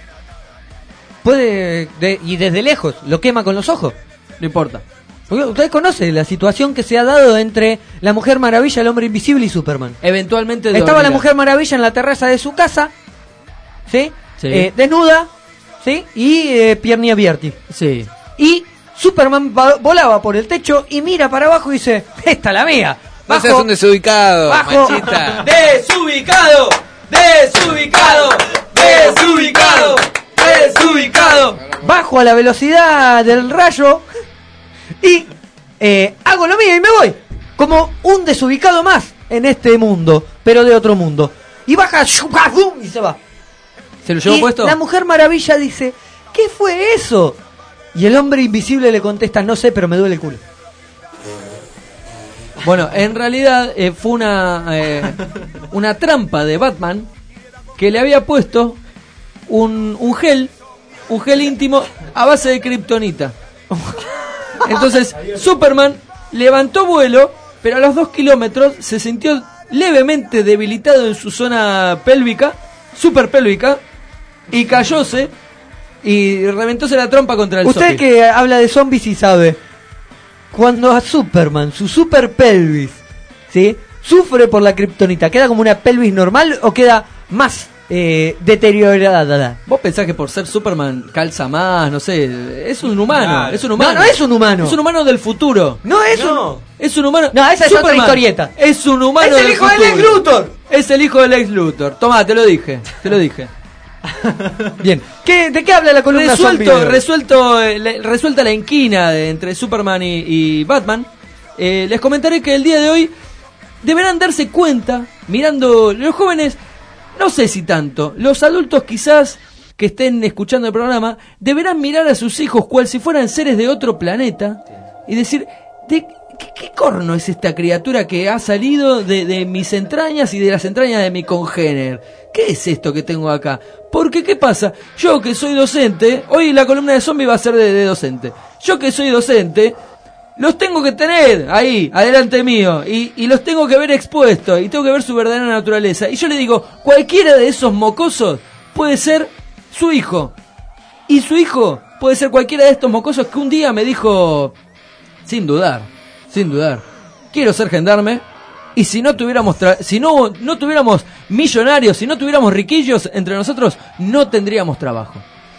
Puede, de, y desde lejos, lo quema con los ojos. No importa. Usted conoce la situación que se ha dado entre la Mujer Maravilla, el Hombre Invisible y Superman. Eventualmente... Estaba la Mujer Maravilla en la terraza de su casa, ¿sí? Sí. Eh, desnuda, ¿sí? Y eh, pierna abierta. Sí. Y Superman va, volaba por el techo y mira para abajo y dice, esta es la mía. No seas un desubicado, bajo, machita. Desubicado, desubicado, desubicado, desubicado. Bajo a la velocidad del rayo y eh, hago lo mío y me voy. Como un desubicado más en este mundo, pero de otro mundo. Y baja y se va. ¿Se lo llevó y puesto? La Mujer Maravilla dice, ¿qué fue eso? Y el Hombre Invisible le contesta, no sé, pero me duele el culo. Bueno, en realidad eh, fue una eh, una trampa de Batman que le había puesto un, un gel, un gel íntimo a base de kriptonita. Entonces Superman levantó vuelo, pero a los dos kilómetros se sintió levemente debilitado en su zona pélvica, super pélvica, y cayóse y reventóse la trompa contra el Usted zombie. que habla de zombies y sabe, cuando a Superman, su super pelvis, ¿sí? sufre por la kriptonita? ¿Queda como una pelvis normal o queda más eh, deteriorada? ¿Vos pensás que por ser Superman calza más? No sé, es un humano, Claro. es un humano. No, no es un humano. Es un humano del futuro. No es No. un... Es un humano. No, esa es otra historieta. Es un humano Es el del hijo del futuro. Lex Luthor. Es el hijo del Lex Luthor. Tomá, te lo dije, te lo dije. Bien. ¿Qué, ¿De qué habla la columna zombie de Resuelto, hoy? resuelto, eh, le- resuelta la inquina de, entre Superman y, y Batman, eh, les comentaré que el día de hoy deberán darse cuenta, mirando los jóvenes, no sé si tanto, los adultos quizás que estén escuchando el programa, deberán mirar a sus hijos cual si fueran seres de otro planeta y decir, ¿de qué, qué corno es esta criatura que ha salido de, de mis entrañas y de las entrañas de mi congéner? ¿Qué es esto que tengo acá? Porque, ¿qué pasa? Yo que soy docente, hoy la columna de zombie va a ser de, de docente. Yo que soy docente, los tengo que tener ahí, adelante mío, y, y los tengo que ver expuestos, y tengo que ver su verdadera naturaleza. Y yo le digo, cualquiera de esos mocosos puede ser su hijo. Y su hijo puede ser cualquiera de estos mocosos que un día me dijo, sin dudar, sin dudar, quiero ser gendarme. Y si no tuviéramos tra- si no no tuviéramos millonarios, si no tuviéramos riquillos entre nosotros, no tendríamos trabajo.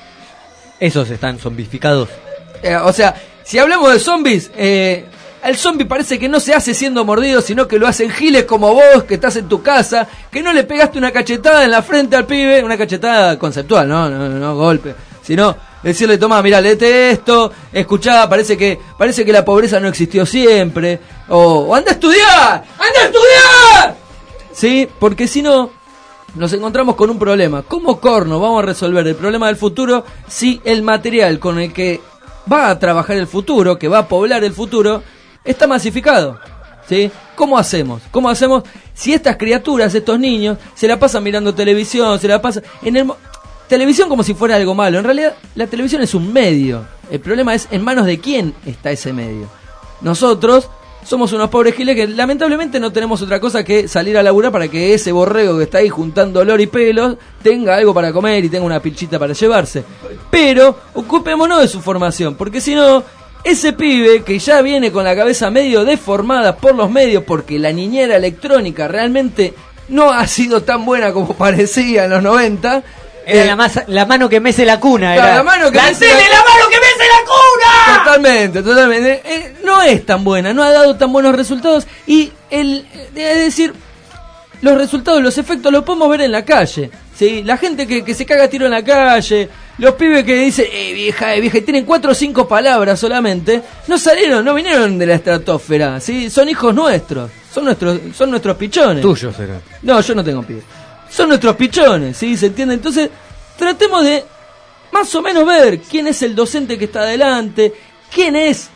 Esos están zombificados. Eh, o sea, si hablamos de zombies, eh, el zombie parece que no se hace siendo mordido, sino que lo hacen giles como vos, que estás en tu casa, que no le pegaste una cachetada en la frente al pibe, una cachetada conceptual, no, no, no, no golpe, sino decirle, tomá, mira, léete esto, escuchá, parece que parece que la pobreza no existió siempre, o, o anda a estudiar, anda a estudiar, sí, porque si no nos encontramos con un problema. ¿Cómo corno vamos a resolver el problema del futuro si el material con el que va a trabajar el futuro, que va a poblar el futuro, está masificado? ¿Sí? ¿Cómo hacemos? ¿Cómo hacemos si estas criaturas, estos niños, se la pasan mirando televisión, se la pasan en el mo- televisión como si fuera algo malo? En realidad, la televisión es un medio. El problema es en manos de quién está ese medio. Nosotros somos unos pobres giles que lamentablemente no tenemos otra cosa que salir a laburar para que ese borrego que está ahí juntando olor y pelos tenga algo para comer y tenga una pilchita para llevarse. Pero ocupémonos de su formación, porque si no, ese pibe que ya viene con la cabeza medio deformada por los medios, porque la niñera electrónica realmente no ha sido tan buena como parecía en los noventa. Era eh, la, masa- la mano que mece la cuna. Claro, Era. la mano que ¡La mece tele, la- la mano que mece la cuna! Totalmente, totalmente. Eh, no es tan buena, no ha dado tan buenos resultados. Y el, eh, es decir, los resultados, los efectos los podemos ver en la calle. ¿Sí? La gente que, que se caga a tiro en la calle, los pibes que dicen, eh vieja, eh vieja, y tienen cuatro o cinco palabras solamente, no salieron, no vinieron de la estratosfera, ¿sí? Son hijos nuestros, son nuestros, son nuestros pichones. Tuyos eran. No, yo no tengo pibes. Son nuestros pichones, ¿sí? ¿Se entiende? Entonces, tratemos de más o menos ver quién es el docente que está adelante, quién es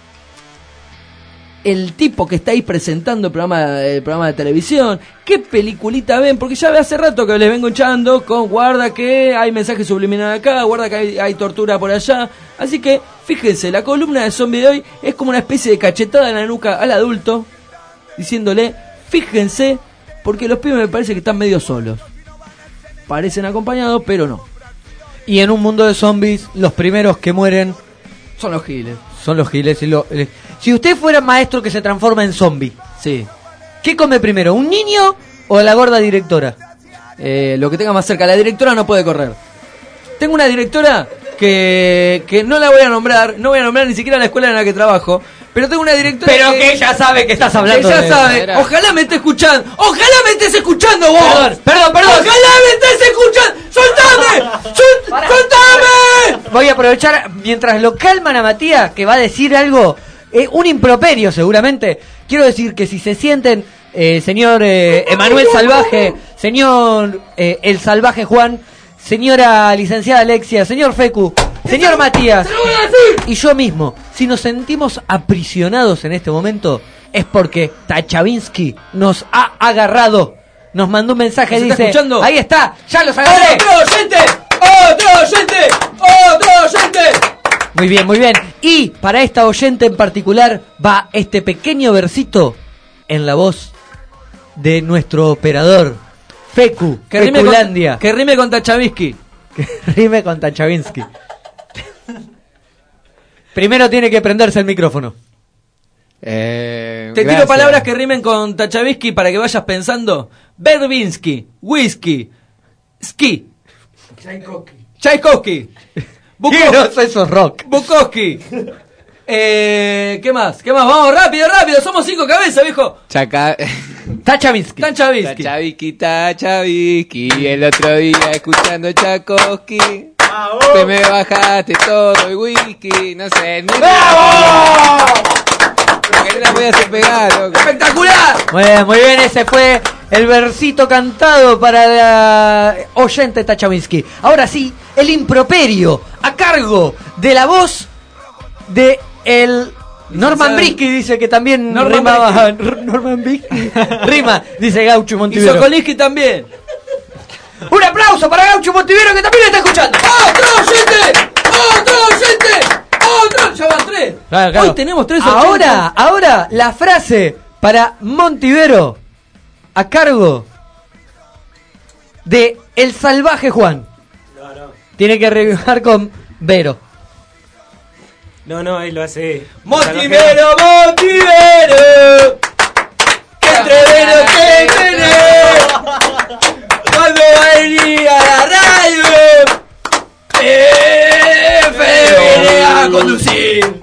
el tipo que está ahí presentando el programa, el programa de televisión, qué peliculita ven, porque ya hace rato que les vengo echando con guarda que hay mensaje subliminal acá, guarda que hay, hay tortura por allá. Así que, fíjense, la columna de zombie de hoy es como una especie de cachetada en la nuca al adulto, diciéndole, fíjense, porque los pibes me parece que están medio solos. Parecen acompañados, pero no. Y en un mundo de zombies, los primeros que mueren son los giles. Son los giles. Y lo, eh, si usted fuera maestro que se transforma en zombie, sí. ¿Qué come primero, un niño o la gorda directora? Eh, lo que tenga más cerca. La directora no puede correr. Tengo una directora que, que no la voy a nombrar, no voy a nombrar ni siquiera la escuela en la que trabajo, pero tengo una directora Pero que, que ella sabe que estás hablando ella de sabe, eso. ojalá me esté escuchando, ojalá me estés escuchando vos. Perdón, perdón, perdón. Ojalá me estés escuchando. ¡Soltame! Sol- ¡Soltame! Voy a aprovechar mientras lo calman a Matías, que va a decir algo, eh, un improperio seguramente. Quiero decir que si se sienten, eh, señor eh, Emanuel Salvaje, señor eh, El Salvaje Juan, señora licenciada Alexia, señor Fecu, señor Matías y yo mismo, si nos sentimos aprisionados en este momento, es porque Tachavinsky nos ha agarrado. Nos mandó un mensaje, ¿Se dice, está escuchando? ahí está, ya los agarré. ¡Otro oyente! ¡Otro oyente! ¡Otro oyente! Muy bien, muy bien. Y para esta oyente en particular va este pequeño versito en la voz de nuestro operador, Fecu, Que rime con, Feculandia. que rime con Tachavinsky. Que rime con Tachavinsky. Primero tiene que prenderse el micrófono. Eh, Te gracias. tiro palabras que rimen con Tachavisky para que vayas pensando. Berbinsky, whisky, ski, Tchaikovsky, Bukowski, eso es rock. Bukowski. Eh, ¿Qué más? ¿Qué más? Vamos rápido, rápido. Somos cinco cabezas, viejo. Chaca... Tachavisky. Tachavisky. Tachavisky, Tachavisky. El otro día escuchando Tchaikovsky. Te me bajaste todo el whisky. No sé. No ¡Bravo! Porque no la voy a hacer pegar, loco. ¡Espectacular! Muy bien, muy bien, ese fue el versito cantado para la oyente Tachavisky. Ahora sí, el improperio a cargo de la voz de el Norman Brisky, dice que también Norman rimaba. Norman Brisky rima, dice Gaucho Y Montivero. Sokolinsky también. Un aplauso para Gaucho Montivero que también está escuchando. ¡Otro oyente! ¡Otro oyente! ¡Otro! Ya van tres. Claro, claro. Hoy tenemos tres Ahora, oyentes. ahora la frase para Montivero a cargo de El Salvaje Juan. No, no. Tiene que rimar con Vero. No, no, él lo hace. Montivero, Montivero. ¡Qué atrevido que tenés! Cuando venía a la radio, F viene a conducir.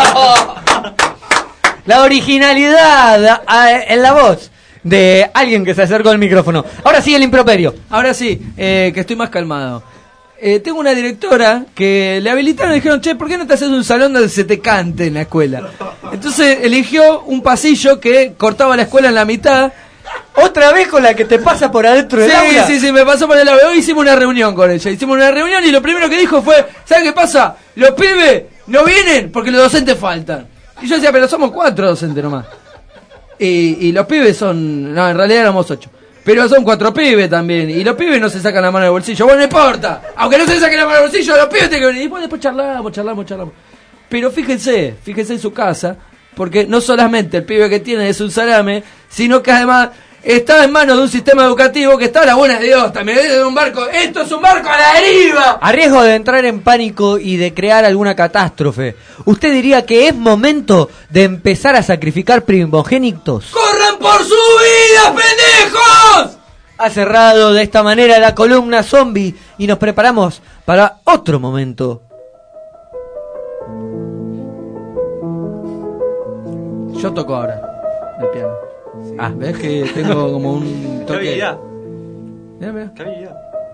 La originalidad a- en la voz de alguien que se acercó al micrófono. Ahora sí, el improperio. Ahora sí, eh, que estoy más calmado. Eh, tengo una directora que le habilitaron y dijeron, che, ¿por qué no te haces un salón donde se te cante en la escuela? Entonces eligió un pasillo que cortaba la escuela en la mitad. Otra vez con la que te pasa por adentro del Sí, aula. sí, sí, me pasó por el aula. Hoy hicimos una reunión con ella. Hicimos una reunión y lo primero que dijo fue, ¿sabes qué pasa? Los pibes no vienen porque los docentes faltan. Y yo decía, pero somos cuatro docentes nomás. Y, y los pibes son... No, en realidad éramos ocho. Pero son cuatro pibes también. Y los pibes no se sacan la mano del bolsillo. Bueno, no importa. Aunque no se saquen la mano del bolsillo, los pibes tienen que venir. Y después, después charlamos, charlamos, charlamos. Pero fíjense, fíjense en su casa. Porque no solamente el pibe que tiene es un salame, sino que además está en manos de un sistema educativo que está a la buena de Dios. También es un barco. Esto es un barco a la deriva. A riesgo de entrar en pánico y de crear alguna catástrofe, ¿usted diría que es momento de empezar a sacrificar primogénitos? ¡Corran por su vida, pendejos! Ha cerrado de esta manera la columna zombie y nos preparamos para otro momento. Yo toco ahora el piano. Ah, ves que tengo como un toque. Qué habilidad. Mira, mira. Qué habilidad.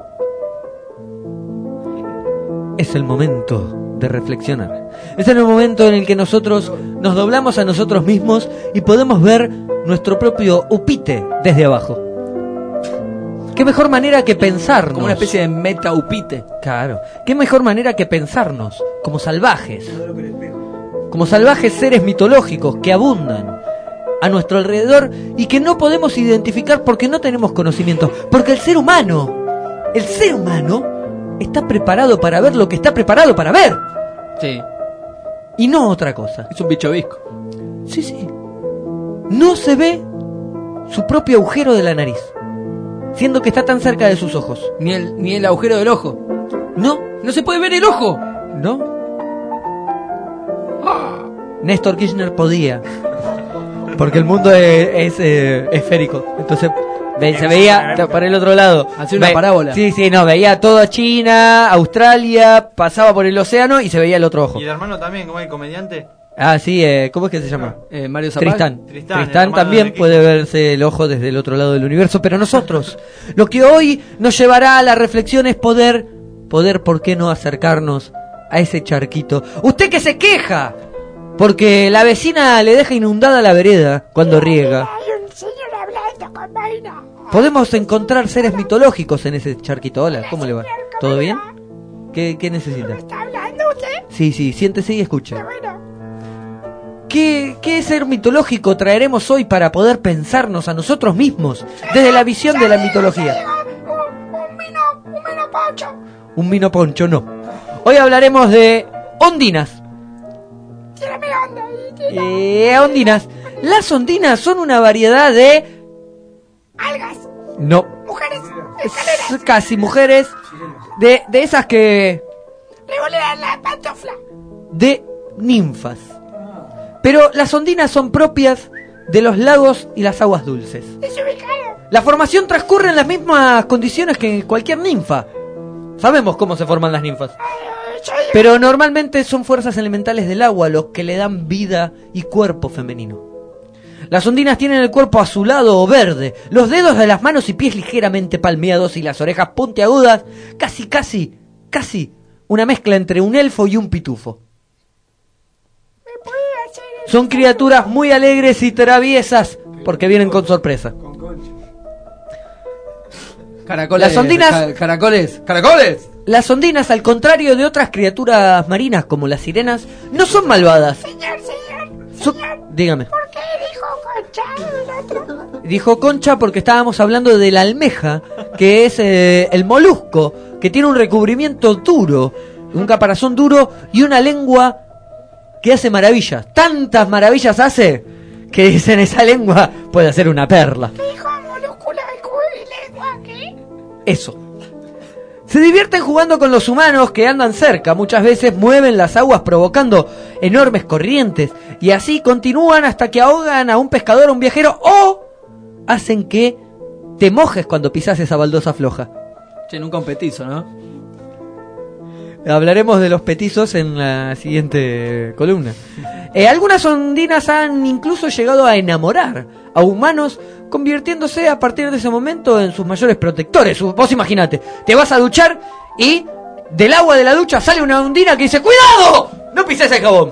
Es el momento de reflexionar. Es el momento en el que nosotros nos doblamos a nosotros mismos y podemos ver nuestro propio upite desde abajo. ¿Qué mejor manera que pensarnos? Como una especie de meta-upite. Claro. ¿Qué mejor manera que pensarnos como salvajes? Como salvajes seres mitológicos que abundan a nuestro alrededor y que no podemos identificar porque no tenemos conocimiento. Porque el ser humano, el ser humano está preparado para ver lo que está preparado para ver. Sí. Y no otra cosa. Es un bicho visco. Sí, sí. No se ve su propio agujero de la nariz, siendo que está tan cerca de sus ojos. Ni el, ni el agujero del ojo. No. No se puede ver el ojo. No. Néstor Kirchner podía, porque el mundo es, es eh, esférico, entonces ve, se veía para el otro lado. Hacía una Ve- parábola. Sí, sí, no, veía toda China, Australia, pasaba por el océano y se veía el otro ojo. Y el hermano también, como el comediante. Ah, sí, eh, ¿cómo es que se llama? Eh, Mario Zapal. Tristán. Tristán, Tristán, el hermano también de Kirchner. puede verse el ojo desde el otro lado del universo, pero nosotros, lo que hoy nos llevará a la reflexión es poder, poder, ¿por qué no acercarnos a ese charquito? Usted que se queja, porque la vecina le deja inundada la vereda cuando riega. Hay un señor hablando con vaina. Podemos encontrar seres mitológicos en ese charquito. Hola, ¿cómo le va? ¿Todo bien? ¿Qué, qué necesita? ¿Está hablando usted? Sí, sí, siéntese y escuche. Bueno, ¿Qué, ¿Qué ser mitológico traeremos hoy para poder pensarnos a nosotros mismos desde la visión de la mitología? un, un vino, un vino poncho. Un vino poncho, no. Hoy hablaremos de ondinas. Tírame onda. y tira- Eh, ondinas. Las ondinas son una variedad de... Algas, No. mujeres, Es casi mujeres. De, de esas que... revolean la pantofla. De ninfas. Pero las ondinas son propias de los lagos y las aguas dulces. La formación transcurre en las mismas condiciones que cualquier ninfa. Sabemos cómo se forman las ninfas. Pero normalmente son fuerzas elementales del agua los que le dan vida y cuerpo femenino. Las ondinas tienen el cuerpo azulado o verde, los dedos de las manos y pies ligeramente palmeados y las orejas puntiagudas, casi, casi, casi una mezcla entre un elfo y un pitufo. Son criaturas muy alegres y traviesas porque vienen con sorpresa. Caracoles, Las ondinas, ca- caracoles, caracoles. Las ondinas, al contrario de otras criaturas marinas como las sirenas, no son malvadas. Señor, señor, Son- dígame. ¿por qué dijo Concha el otro? Dijo Concha porque estábamos hablando de la almeja, que es eh, el molusco, que tiene un recubrimiento duro, un caparazón duro y una lengua que hace maravillas. Tantas maravillas hace que dicen esa lengua puede hacer una perla. Dijo molúscula y lengua, ¿qué? Eso. Se divierten jugando con los humanos que andan cerca. Muchas veces mueven las aguas provocando enormes corrientes y así continúan hasta que ahogan a un pescador o un viajero o hacen que te mojes cuando pisas esa baldosa floja. Che, nunca un petizo, ¿no? Hablaremos de los petizos en la siguiente columna. Eh, algunas ondinas han incluso llegado a enamorar a humanos, convirtiéndose a partir de ese momento en sus mayores protectores. Vos imaginate, te vas a duchar y del agua de la ducha sale una ondina que dice ¡cuidado! No pises el jabón.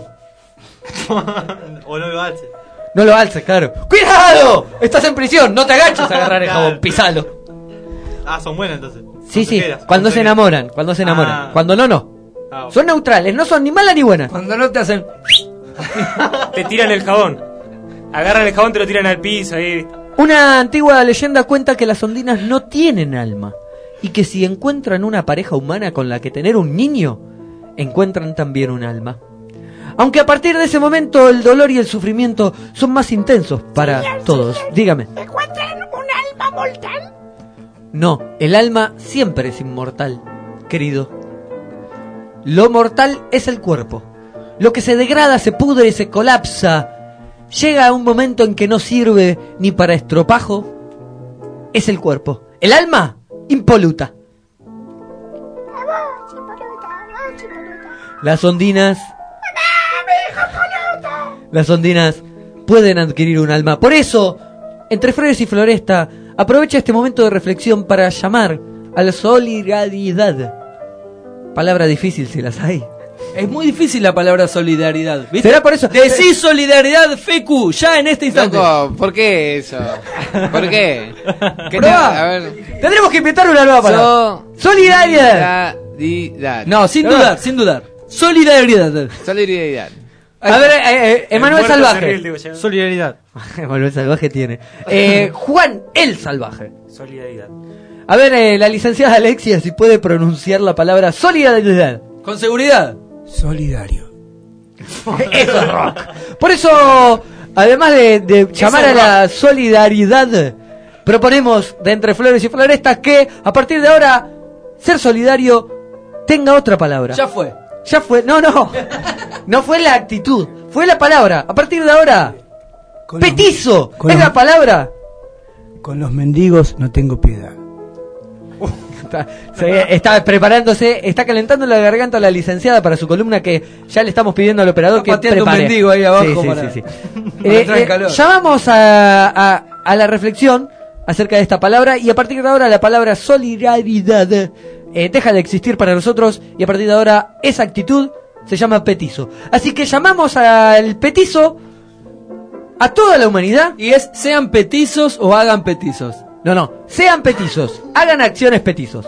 O no lo alce. No lo alces, claro. ¡Cuidado! Estás en prisión, no te agaches a agarrar el Claro. jabón, pisalo. Ah, son buenas entonces. Sí, No se sí, queda, cuando no se queda. enamoran, cuando se enamoran. Ah. Cuando no, no. Ah, ok. Son neutrales, no son ni malas ni buenas. Cuando no te hacen... Te tiran el jabón. Agarran el jabón, te lo tiran al piso ahí. Una antigua leyenda cuenta que las ondinas no tienen alma y que si encuentran una pareja humana con la que tener un niño, encuentran también un alma. Aunque a partir de ese momento el dolor y el sufrimiento son más intensos para Señor, todos. señor. Dígame. ¿Encuentran un alma mortal? No, el alma siempre es inmortal, querido. Lo mortal es el cuerpo. Lo que se degrada, se pudre y se colapsa. Llega a un momento en que no sirve ni para estropajo. Es el cuerpo. El alma, impoluta. Las ondinas... Las ondinas pueden adquirir un alma. Por eso, entre Flores y Floresta, aprovecha este momento de reflexión para llamar a la solidaridad. Palabra difícil si las hay. Es muy difícil la palabra solidaridad, ¿viste? ¿Será por eso? Decí solidaridad, Fecu, ya en este instante. Loco, ¿por qué eso? ¿Por qué? ¿Qué Probá. tal? A ver. Tendremos que inventar una nueva palabra. So- Solidaridad. Solidaridad. No, sin ¿Verdad? dudar, sin dudar. Solidaridad. Solidaridad. A ver, eh, eh, Emanuel Salvaje. Solidaridad. Emanuel Salvaje tiene. Eh, Juan el Salvaje. Solidaridad. A ver, eh, la licenciada Alexia, si puede pronunciar la palabra solidaridad. Con seguridad. Solidario. Eso es rock. Por eso, además de, de llamar a la solidaridad, proponemos de Entre Flores y Florestas que a partir de ahora ser solidario tenga otra palabra. Ya fue. Ya fue. No, no. No fue la actitud. Fue la palabra. A partir de ahora. Con Petizo. los- con Es los- la palabra. Con los mendigos no tengo piedad. Está, se- está preparándose, está calentando la garganta a la licenciada para su columna que ya le estamos pidiendo al operador Está que pateando un prepare. mendigo ahí abajo Sí, sí, para- sí, sí. para Eh, entrar en eh, calor. llamamos a, a, a la reflexión acerca de esta palabra y a partir de ahora la palabra solidaridad eh, deja de existir para nosotros y a partir de ahora esa actitud se llama petizo. Así que llamamos al petizo a toda la humanidad. Y es sean petizos o hagan petizos. No, no, sean petizos, hagan acciones petizos.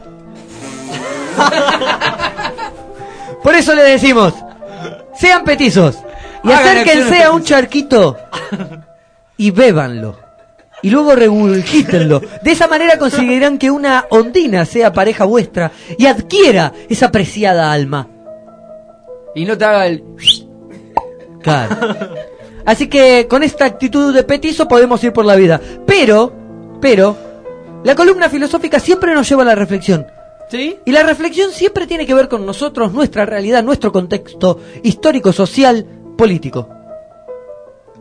Por eso le decimos, sean petizos y Hagan acérquense acciones a un charquito y bébanlo. Y luego regurgítenlo. De esa manera conseguirán que una ondina sea pareja vuestra y adquiera esa preciada alma. Y no te haga el... Claro. Así que con esta actitud de petizo podemos ir por la vida. Pero, pero, la columna filosófica siempre nos lleva a la reflexión. ¿Sí? Y la reflexión siempre tiene que ver con nosotros, nuestra realidad, nuestro contexto histórico, social, político.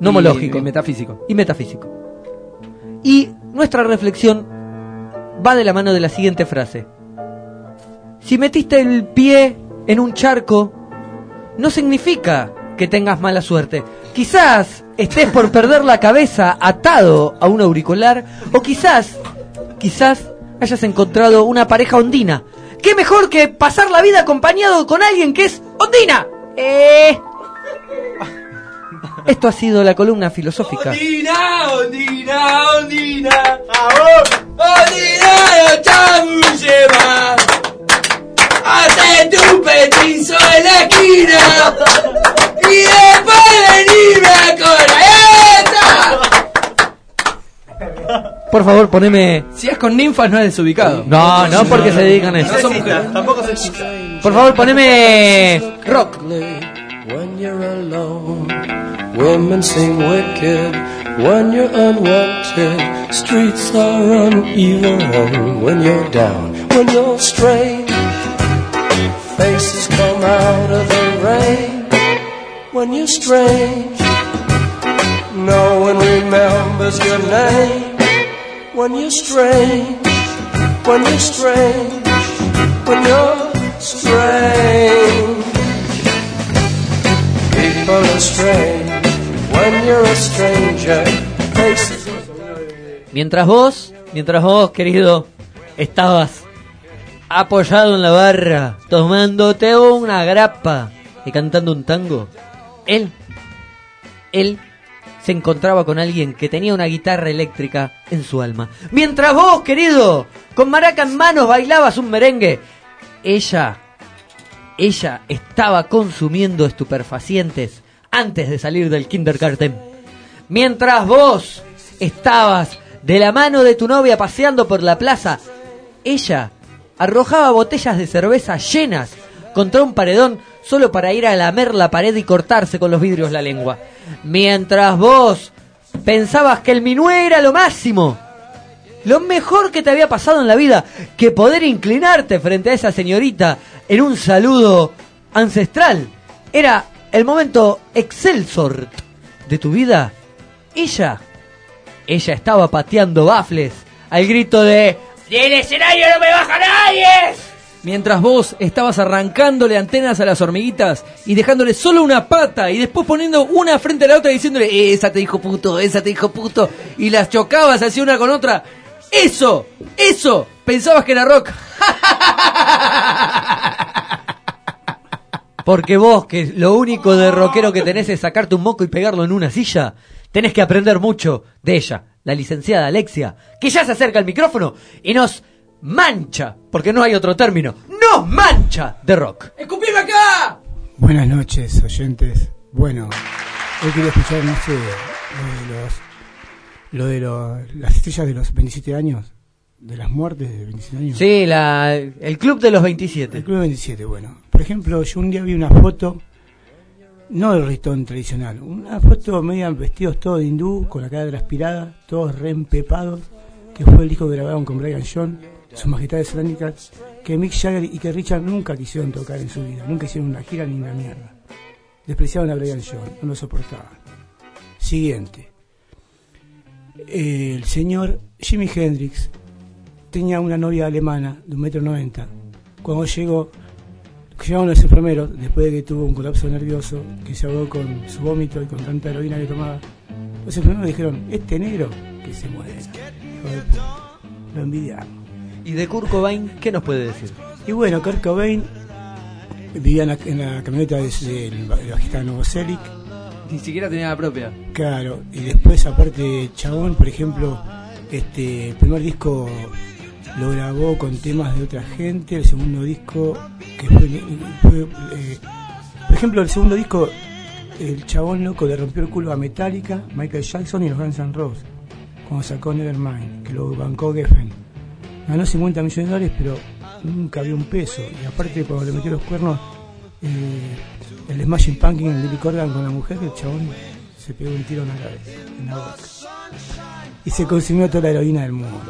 nomológico y, y metafísico. y metafísico. Y nuestra reflexión va de la mano de la siguiente frase: si metiste el pie en un charco, no significa que tengas mala suerte. Quizás estés por perder la cabeza atado a un auricular, o quizás, quizás hayas encontrado una pareja ondina. ¿Qué mejor que pasar la vida acompañado con alguien que es ondina? Eh... Esto ha sido la columna filosófica. Ondina, ondina, ondina. Ondina, no chamullema. Hacete un petizo en la esquina. Y después venime a Coraeta. Por favor, poneme... Si es con ninfas no es desubicado. No, no porque se dedican a eso. No son mujeres. Tampoco se cita. Por favor, poneme rock. When you're alone, women sing wicked. When you're unwanted, streets are uneven. When you're down, when you're strange, faces come out of the rain. When you're strange, no one remembers your name. When you're strange, when you're strange, when you're strange. People are strange when you're a stranger. Faces... Mientras vos, mientras vos, querido, estabas apoyado en la barra, tomándote una grappa y cantando un tango, él, él se encontraba con alguien que tenía una guitarra eléctrica en su alma. Mientras vos, querido, con maraca en manos bailabas un merengue, ella... Ella estaba consumiendo estupefacientes antes de salir del kindergarten. Mientras vos estabas de la mano de tu novia paseando por la plaza, ella arrojaba botellas de cerveza llenas contra un paredón solo para ir a lamer la pared y cortarse con los vidrios la lengua. Mientras vos pensabas que el minué era lo máximo, lo mejor que te había pasado en la vida, que poder inclinarte frente a esa señorita en un saludo ancestral era el momento excelsor de tu vida. Ella, ella estaba pateando bafles al grito de ¡del escenario no me baja nadie! Mientras vos estabas arrancándole antenas a las hormiguitas y dejándole solo una pata y después poniendo una frente a la otra y diciéndole esa te dijo puto, esa te dijo puto, y las chocabas así una con otra. Eso, eso, pensabas que era rock. Porque vos, que lo único de rockero que tenés es sacarte un moco y pegarlo en una silla, tenés que aprender mucho de ella, la licenciada Alexia, que ya se acerca al micrófono y nos mancha, porque no hay otro término, nos mancha de rock. ¡Escupime acá! Buenas noches, oyentes. Bueno, hoy quería escuchar, no sé, lo de los... Lo de los, las estrellas de los veintisiete años, de las muertes de veintisiete años. Sí, la, el club de los veintisiete. El club de veintisiete, bueno. Por ejemplo, yo un día vi una foto, no del ristón tradicional, una foto media vestidos todos de hindú, con la cara transpirada, todos re empepados, que fue el disco que grabaron con Brian John, Sus Majestades Satánicas, que Mick Jagger y que Richard nunca quisieron tocar en su vida, nunca hicieron una gira ni una mierda. Despreciaban a Brian John, no lo soportaban. Siguiente. El señor Jimi Hendrix tenía una novia alemana de un metro noventa. Cuando llegó, llegaron los enfermeros, después de que tuvo un colapso nervioso, que se ahogó con su vómito y con tanta heroína que tomaba, los enfermeros dijeron, este negro que se muere. Lo envidiamos. ¿Y de Kurt Cobain qué nos puede decir? Y bueno, Kurt Cobain vivía en la, en la camioneta del de, de bajista Novoselic. Ni siquiera tenía la propia. Claro, y después aparte Chabón, por ejemplo, este el primer disco lo grabó con temas de otra gente, el segundo disco que fue, fue eh, por ejemplo el segundo disco el Chabón loco le rompió el culo a Metallica, Michael Jackson y los Guns N' Roses cuando sacó Nevermind, que lo bancó Geffen. Ganó cincuenta millones de dólares, pero nunca vio un peso, y aparte cuando le metió los cuernos eh, el Smashing Pumpkin, el Billy Corgan con la mujer, el chabón se pegó un tiro en la cabeza, en la boca, y se consumió toda la heroína del mundo.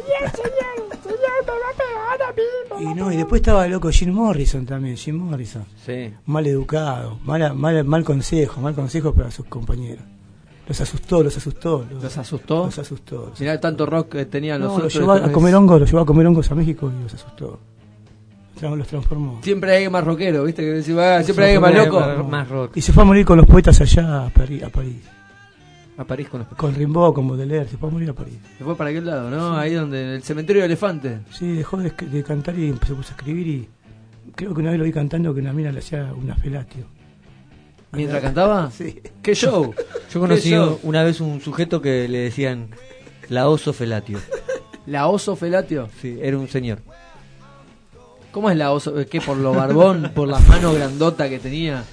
Y no, y después estaba loco Jim Morrison también, Jim Morrison, sí. Mal educado, mal, mal, mal consejo, mal consejo para sus compañeros. Los asustó, los asustó. Los, ¿Los asustó? Los asustó. Mirá tanto rock que tenían no, los los otros. llevó a comer hongos, los llevó a comer hongos a México y los asustó. Los transformó. Siempre hay alguien más rockero, ¿viste? Que decía, ah, siempre hay alguien más loco. Más, más rock. Y se fue a morir con los poetas allá a París. A París, a París con los Con Rimbaud, con Baudelaire, se fue a morir a París. Se fue para aquel lado, ¿no? Sí. Ahí donde, el cementerio de elefantes. Sí, dejó de, de cantar y empezó a escribir y creo que una vez lo vi cantando que una mina le hacía una felatio. ¿Mientras cantaba? Sí. ¿Qué show? Yo conocí ¿Qué show? una vez un sujeto que le decían la oso felatio. ¿La oso felatio? Sí, era un señor. ¿Cómo es la oso? ¿Qué? ¿Por lo barbón? ¿Por la mano grandota que tenía?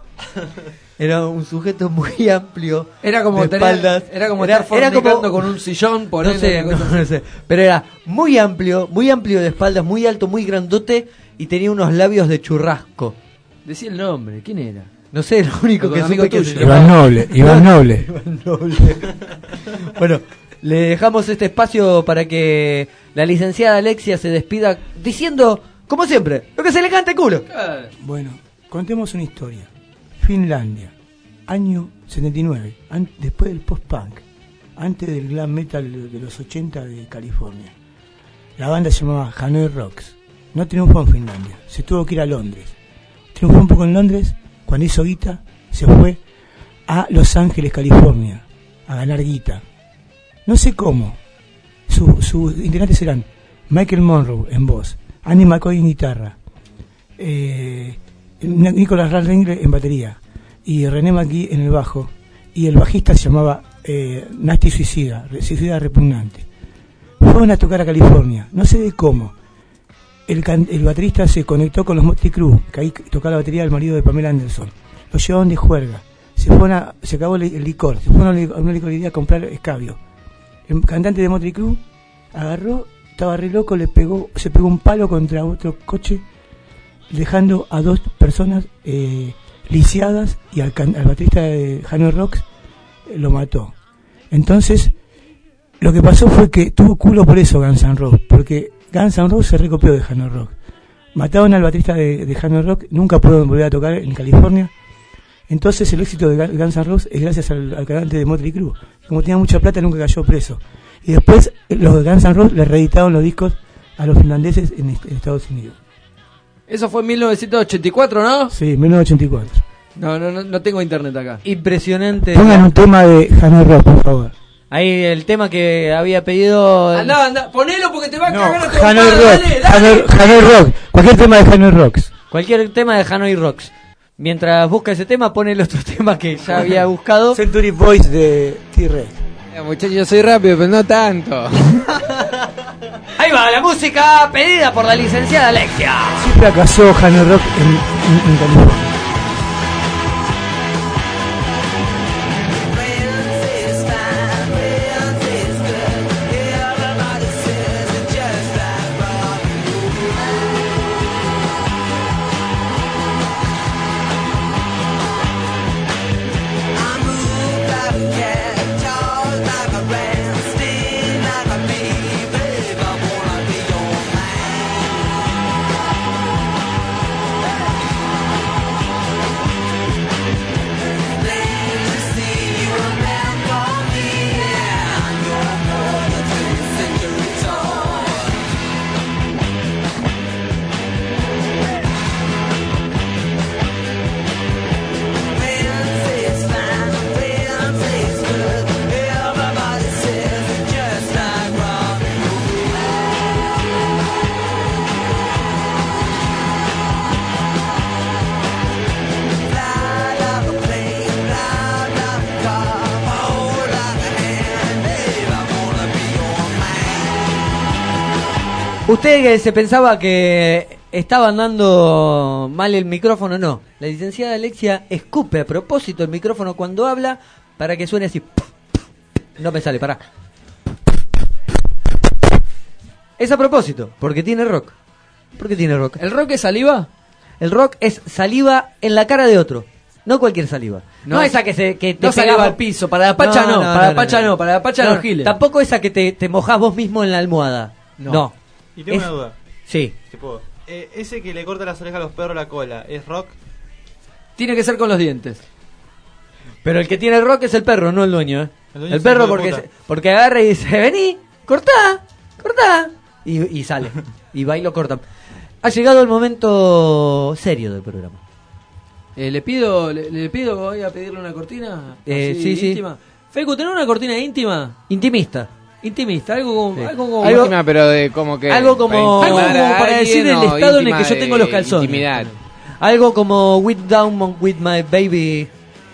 Era un sujeto muy amplio. Era como de tener, espaldas. Era como era, estar era fornicando como, con un sillón. Por no sé, no, no sé. Pero era muy amplio, muy amplio de espaldas, muy alto, muy grandote y tenía unos labios de churrasco. Decía el nombre, ¿quién era? No sé, lo único que supe que se Iván Noble, Iván Noble. Iván Noble. Bueno, le dejamos este espacio para que la licenciada Alexia se despida diciendo, como siempre, lo que se le cante el culo. Bueno, contemos una historia. Finlandia, año setenta y nueve, an- después del post-punk, antes del glam metal de, de los ochenta de California. La banda se llamaba Hanoi Rocks. No triunfó en Finlandia, se tuvo que ir a Londres. Triunfó un poco en Londres, cuando hizo guita, se fue a Los Ángeles, California, a ganar guita. No sé cómo. Sus su integrantes eran Michael Monroe en voz, Andy McCoy en guitarra, eh, Nicolas Ralengre en batería y René McGee en el bajo, y el bajista se llamaba eh, Nasty Suicida, Suicida Repugnante. Fueron a tocar a California, no sé de cómo. El, can- el baterista se conectó con los Motley Crue, que ahí tocaba la batería del marido de Pamela Anderson. Lo llevaron de juerga. Se fueron a, se acabó el, el licor, se fueron a una- a una licorería a comprar escabio. El cantante de Motley Crue agarró, estaba re loco, le pegó, se pegó un palo contra otro coche, dejando a dos personas eh, lisiadas, y al, can- al baterista de Hanoi Rocks eh, lo mató. Entonces, lo que pasó fue que tuvo culo por eso Guns N' Roses, porque Guns N' Roses se recopió de Hanoi Rocks. Mataron al baterista de, de Hanoi Rocks, nunca pudieron volver a tocar en California. Entonces el éxito de Guns N' Roses es gracias al, al cantante de Motley Crue. Como tenía mucha plata, nunca cayó preso. Y después los Guns N' Roses le reeditaron los discos a los finlandeses en, est- en Estados Unidos. Eso fue en mil novecientos ochenta y cuatro, ¿no? Sí, mil novecientos ochenta y cuatro. No, no, no, no tengo internet acá. Impresionante. Pongan un tema de Hanoi Rocks, por favor. Ahí el tema que había pedido. Anda, anda, ponelo porque te va a No, cagar a tu Hanoi padre, Rock, dale, dale. Hanoi, Hanoi Rock, cualquier tema de Hanoi Rocks. Cualquier tema de Hanoi Rocks. Mientras busca ese tema, pone el otro tema que ya había buscado. Century Boys de T-Rex. Eh, muchachos, yo soy rápido, pero no tanto. Ahí va la música pedida por la licenciada Alexia. Sí fracasó Hanoi Rock en, en, en California. Usted que se pensaba que estaban dando mal el micrófono, no. La licenciada Alexia escupe a propósito el micrófono cuando habla para que suene así. No me sale, pará. Es a propósito, porque tiene rock. ¿Por qué tiene rock? ¿El rock es saliva? El rock es saliva en la cara de otro. No cualquier saliva. No, No, esa que se que te no saliva pegaba al piso. Para la pacha no, para la pacha no, para la pacha no, giles. Tampoco esa que te, te mojás vos mismo en la almohada. No. no. Y tengo Es- una duda. Sí. Si puedo. Eh, ese que le corta las orejas a los perros la cola, ¿es rock? Tiene que ser con los dientes. Pero el que tiene el rock es el perro, no el dueño, ¿eh? El dueño El es perro un hijo de porque, puta. se- porque agarra y dice, vení, cortá, cortá. Y, y sale. Y va y lo corta. Ha llegado el momento serio del programa. Eh, le pido, le, le pido, voy a pedirle una cortina. Eh, así, sí, sí. íntima. Fecu, ¿tenés una cortina íntima? Intimista. Intimista, algo como, Sí. algo como, Algo- Íntima, pero de como que... algo como, para algo intimar como a para alguien decir el o estado en el que íntima yo tengo de los calzones. Intimidad. Algo como With Down With My Baby.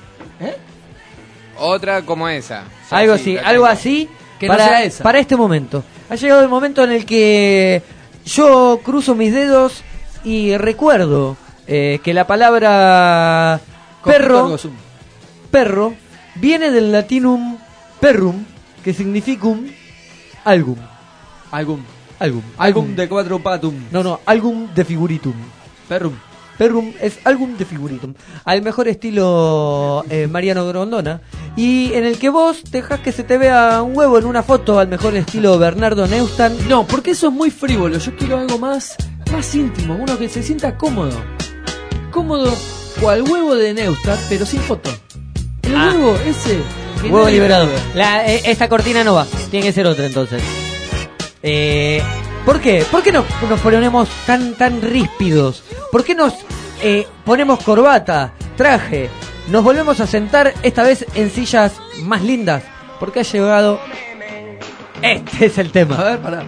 Otra como esa. Ya, Algo sí, así, la algo tengo. así Que no para, sea esa. para este momento. Ha llegado el momento en el que yo cruzo mis dedos y recuerdo eh, que la palabra perro, perro viene del latinum perrum, que significa un algum. Algum. Algum. Algum de cuatro patum. No, no, algum de figuritum. Perrum. Perrum es álbum de figuritum, al mejor estilo eh, Mariano Grondona, y en el que vos dejás que se te vea un huevo en una foto al mejor estilo Bernardo Neustadt. No, porque eso es muy frívolo. Yo quiero algo más, más íntimo, uno que se sienta cómodo. Cómodo cual huevo de Neustadt, pero sin foto. El Ah. huevo ese. que Huevo nadie liberado. puede. La, eh, esta cortina no va, tiene que ser otra entonces. Eh, ¿Por qué? ¿Por qué nos, nos ponemos tan tan ríspidos? ¿Por qué nos eh, ponemos corbata, traje? Nos volvemos a sentar esta vez en sillas más lindas. Porque ha llegado... Este es el tema. A ver, pará.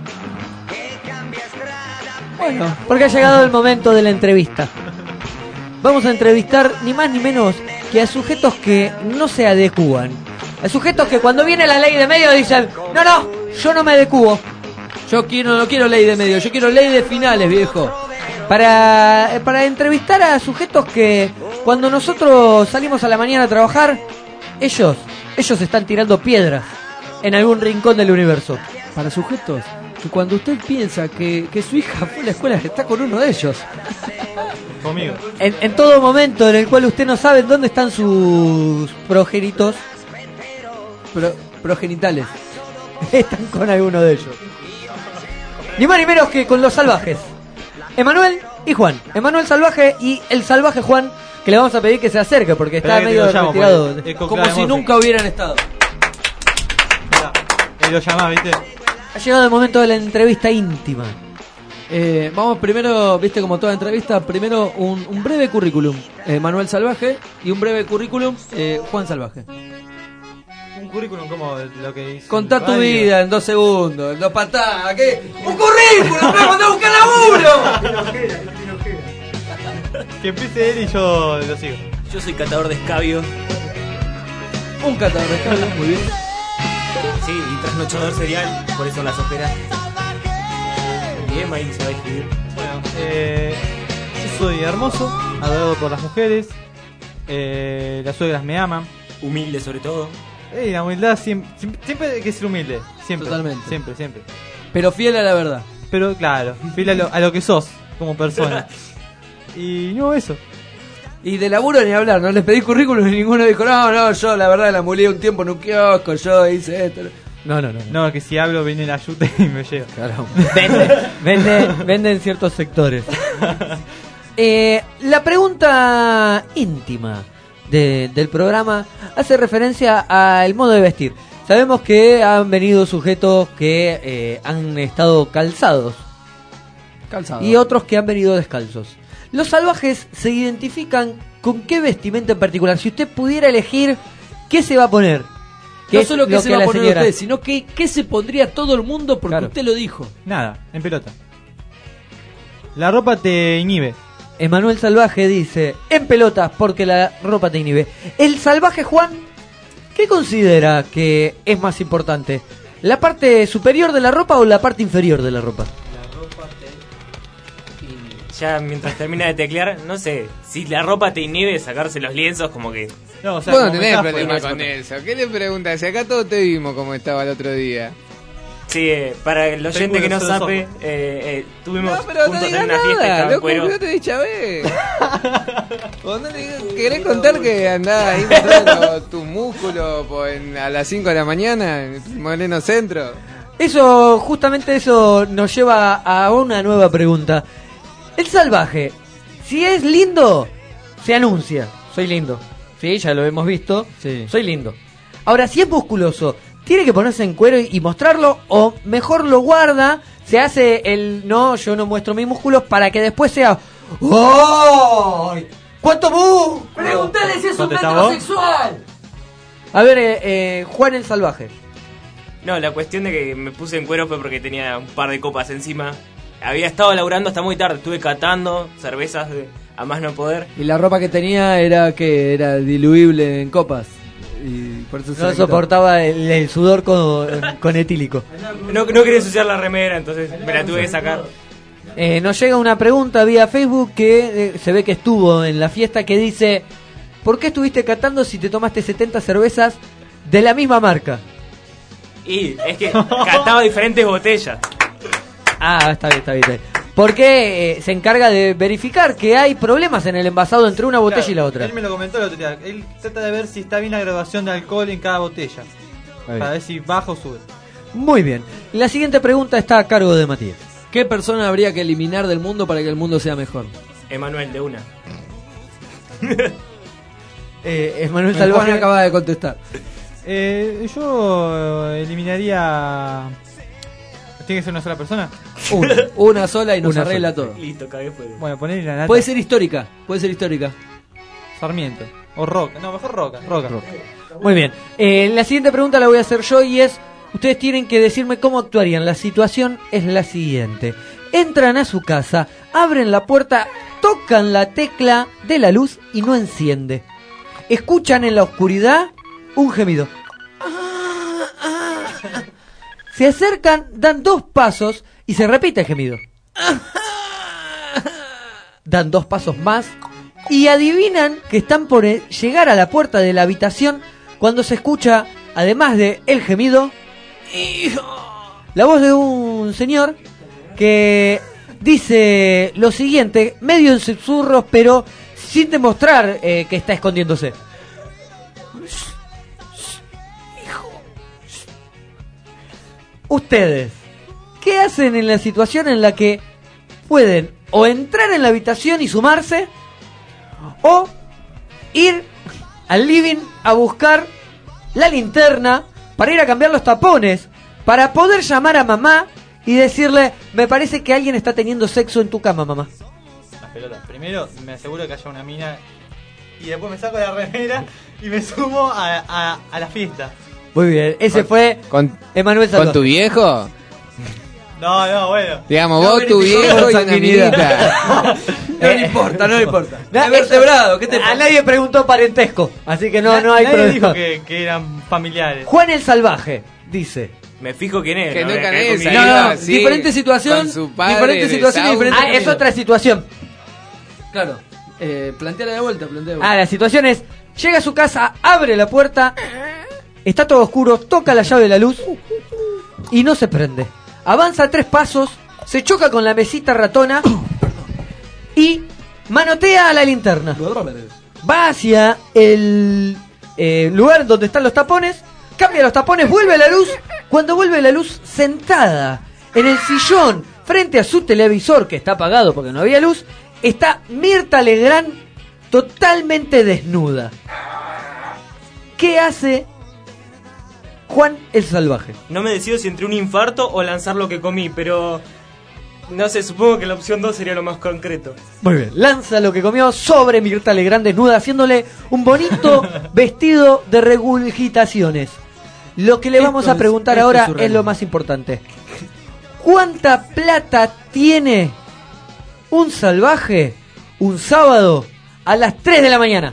Bueno, Porque ha llegado el momento de la entrevista. Vamos a entrevistar ni más ni menos que a sujetos que no se adecúan. A sujetos que cuando viene la ley de medio dicen, no, no, yo no me adecuo. yo quiero, no quiero ley de medio, yo quiero ley de finales, viejo. Para, para entrevistar a sujetos que cuando nosotros salimos a la mañana a trabajar, ellos, ellos están tirando piedras en algún rincón del universo. Para sujetos que cuando usted piensa que, que su hija fue a la escuela, está con uno de ellos. Conmigo. En, en todo momento en el cual usted no sabe dónde están sus progenitos, Pro, progenitales. están con alguno de ellos. Ni más ni menos que con los salvajes. Emanuel y Juan. Emanuel Salvaje y el salvaje Juan, que le vamos a pedir que se acerque porque está Esperá que te medio lo llamo, retirado. porque eco Como clave si Morse. nunca hubieran estado. Y lo llamás, ¿viste? Ha llegado el momento de la entrevista íntima. Eh, vamos primero, viste como toda entrevista, primero un, un breve currículum. Eh, Manuel Salvaje y un breve currículum, eh, Juan Salvaje. Un currículum como lo que dice. Contá tu radio. vida en dos segundos, en dos patadas, ¿qué? ¡Un currículum! ¡Vamos a buscar laburo! Que empiece él y yo lo sigo. Yo soy catador de escabio. Un catador de escabio, muy bien. Sí, y trasnochador serial, por eso las óperas. Bien, ahí se va a escribir. Bueno, eh, yo soy hermoso, adorado por las mujeres. Eh, las suegras me aman. Humilde sobre todo. Eh, la humildad siempre, siempre, siempre hay que ser humilde. Siempre. Totalmente. Siempre, siempre. Pero fiel a la verdad. Pero claro, fiel a lo, a lo que sos como persona. Y no, eso. Y de laburo ni hablar, no les pedí currículum y ninguno dijo, no, no, yo la verdad la mulé un tiempo en un kiosco, yo hice esto. No, no, no. No, que si hablo viene la yuta y me lleva. Claro. Vende, vende, vende en ciertos sectores. Eh, la pregunta íntima de- del programa hace referencia al modo de vestir. Sabemos que han venido sujetos que eh, han estado calzados Calzado. y otros que han venido descalzos. Los salvajes se identifican con qué vestimenta en particular. Si usted pudiera elegir, ¿qué se va a poner? ¿Qué No es solo que lo se va a la poner señora- usted, sino que qué se pondría todo el mundo porque Claro. usted lo dijo. Nada, en pelota. La ropa te inhibe. Emanuel Salvaje dice, en pelotas porque la ropa te inhibe. El salvaje Juan, ¿qué considera que es más importante? ¿La parte superior de la ropa o la parte inferior de la ropa? Ya mientras termina de teclear, no sé, si la ropa te inhibe sacarse los lienzos, como que... No, o sea, Vos no como tenés metáfora. problema con eso. ¿Qué le preguntas? Si acá todos te vimos como estaba el otro día. Sí, eh, para el oyente que no Triángulo sabe, solo eh, eh, tuvimos No, pero no juntos digas en una fiesta y nada, estaba en loco, cuero. cuidate de Chávez. Vos no le querés contar que andás ahí mostrando tus músculos po, en- a las cinco de la mañana en el Moreno Centro. Eso, justamente eso nos lleva a una nueva pregunta. El salvaje, si es lindo, se anuncia. Soy lindo. Si Sí, ya lo hemos visto. Sí. Soy lindo. Ahora, si es musculoso, ¿tiene que ponerse en cuero y, y mostrarlo? ¿O mejor lo guarda, se hace el no, yo no muestro mis músculos para que después sea... ¡Oh! ¿Cuánto mu? Pregúntale si es un metrosexual. A ver, eh, eh, Juan el Salvaje. No, la cuestión de que me puse en cuero fue porque tenía un par de copas encima. Había estado laburando hasta muy tarde, estuve catando cervezas de, a más no poder. Y la ropa que tenía era que era diluible en copas. Y por eso se No la quitó. soportaba el, el sudor con, con etílico. No, no quería ensuciar la remera, entonces me la tuve que sacar. Eh, nos llega una pregunta vía Facebook que eh, se ve que estuvo en la fiesta, que dice: ¿por qué estuviste catando si te tomaste setenta cervezas de la misma marca? Y es que cataba diferentes botellas. Ah, está bien, está bien. Está bien. Porque eh, se encarga de verificar que hay problemas en el envasado entre una botella Claro, y la otra. Él me lo comentó el otro día. Él trata de ver si está bien la graduación de alcohol en cada botella. Ahí. Para ver si baja o sube. Muy bien. La siguiente pregunta está a cargo de Matías. ¿Qué persona habría que eliminar del mundo para que el mundo sea mejor? Emanuel, de una. eh, Emanuel Juan Salvaje acaba de contestar. Eh, yo eliminaría... ¿Tiene que ser una sola persona? Una, una sola y nos Una arregla sola. todo. Listo, cagué fuera. Bueno, ponerle la nata. Puede ser histórica, puede ser histórica. Sarmiento. O Roca. No, mejor Roca. Roca. Muy bien. Eh, la siguiente pregunta la voy a hacer yo y es: ustedes tienen que decirme cómo actuarían. La situación es la siguiente. Entran a su casa, abren la puerta, tocan la tecla de la luz y no enciende. Escuchan en la oscuridad un gemido. Se acercan, dan dos pasos y se repite el gemido. Dan dos pasos más y adivinan que están por llegar a la puerta de la habitación cuando se escucha, además de el gemido, la voz de un señor que dice lo siguiente, medio en susurros, pero sin demostrar eh, que está escondiéndose. Ustedes, ¿qué hacen en la situación en la que pueden o entrar en la habitación y sumarse, o ir al living a buscar la linterna para ir a cambiar los tapones, para poder llamar a mamá y decirle: me parece que alguien está teniendo sexo en tu cama, mamá? Las pelotas. Primero me aseguro que haya una mina y después me saco la remera y me sumo a, a, a la fiesta. Muy bien, ese Con- fue con, Emanuel Salvaje. ¿Con tu viejo? No, no, bueno. Digamos, No vos, tu verificó viejo con y una sanguinidad. minita. No le importa, no le importa. Na- Vertebrado, ¿qué te a pasa? nadie preguntó parentesco, así que no, Na- no hay nadie problema. dijo que, que eran familiares. Juan el Salvaje dice: Me fijo quién es. Que ¿no? no Voy a caer caes con mi ahí, No, vida. no, así, diferente situación, con su padre diferente de situación y sauna. diferente ah, es otra situación. Claro, eh, planteala de vuelta, plantea de vuelta. Ah, la situación es: llega a su casa, abre la puerta, está todo oscuro, toca la llave de la luz y no se prende. Avanza tres pasos, se choca con la mesita ratona y manotea a la linterna. Va hacia el eh, lugar donde están los tapones, cambia los tapones, vuelve la luz. Cuando vuelve la luz, sentada en el sillón frente a su televisor, que está apagado porque no había luz, está Mirta Legrand totalmente desnuda. ¿Qué hace Juan el Salvaje? No me decido si entre un infarto o lanzar lo que comí, pero... No sé, supongo que la opción dos sería lo más concreto. Muy bien. Lanza lo que comió sobre Mirta Legrand desnuda, haciéndole un bonito vestido de regurgitaciones. Lo que le Esto vamos a es- preguntar esto ahora es es, surreal. lo más importante. ¿Cuánta plata tiene un salvaje un sábado a las tres de la mañana?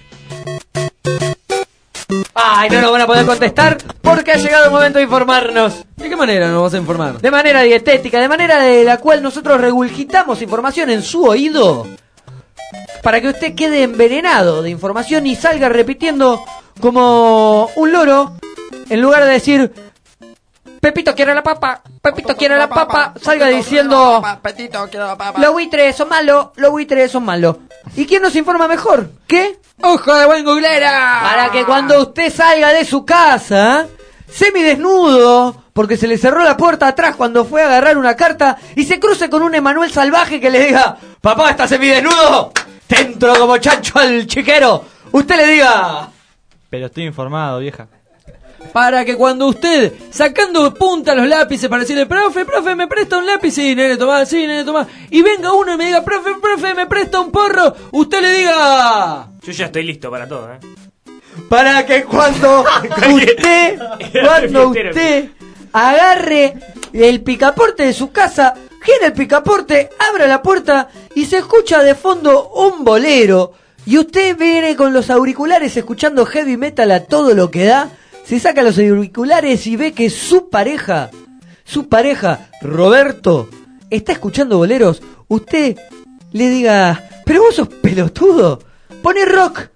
Ay, no nos van a poder contestar porque ha llegado el momento de informarnos. ¿De qué manera nos vas a informar? De manera dietética, de manera de la cual nosotros regurgitamos información en su oído para que usted quede envenenado de información y salga repitiendo como un loro, en lugar de decir Pepito quiere la papa, Pepito quiere la papa, salga diciendo los buitres son malos, los buitres son malos. ¿Y quién nos informa mejor? ¿Qué? ¡Ojo de buen googlera! Para que cuando usted salga de su casa, semidesnudo, porque se le cerró la puerta atrás cuando fue a agarrar una carta, y se cruce con un Emanuel Salvaje que le diga: papá, ¿estás semidesnudo? Te entro como chancho al chiquero. usted le diga... Pero estoy informado, vieja. Para que cuando usted, sacando punta a los lápices para decirle, profe, profe, ¿me presta un lápiz? Sí, nene, tomá, sí, nene, tomá. Y venga uno y me diga, profe, profe, ¿me presta un porro? Usted le diga... Yo ya estoy listo para todo, ¿eh? Para que cuando usted, cuando usted agarre el picaporte de su casa, gire el picaporte, abra la puerta y se escucha de fondo un bolero. Y usted viene con los auriculares escuchando heavy metal a todo lo que da. Se saca los auriculares y ve que su pareja, su pareja, Roberto, está escuchando boleros. Usted le diga, pero vos sos pelotudo, poné rock.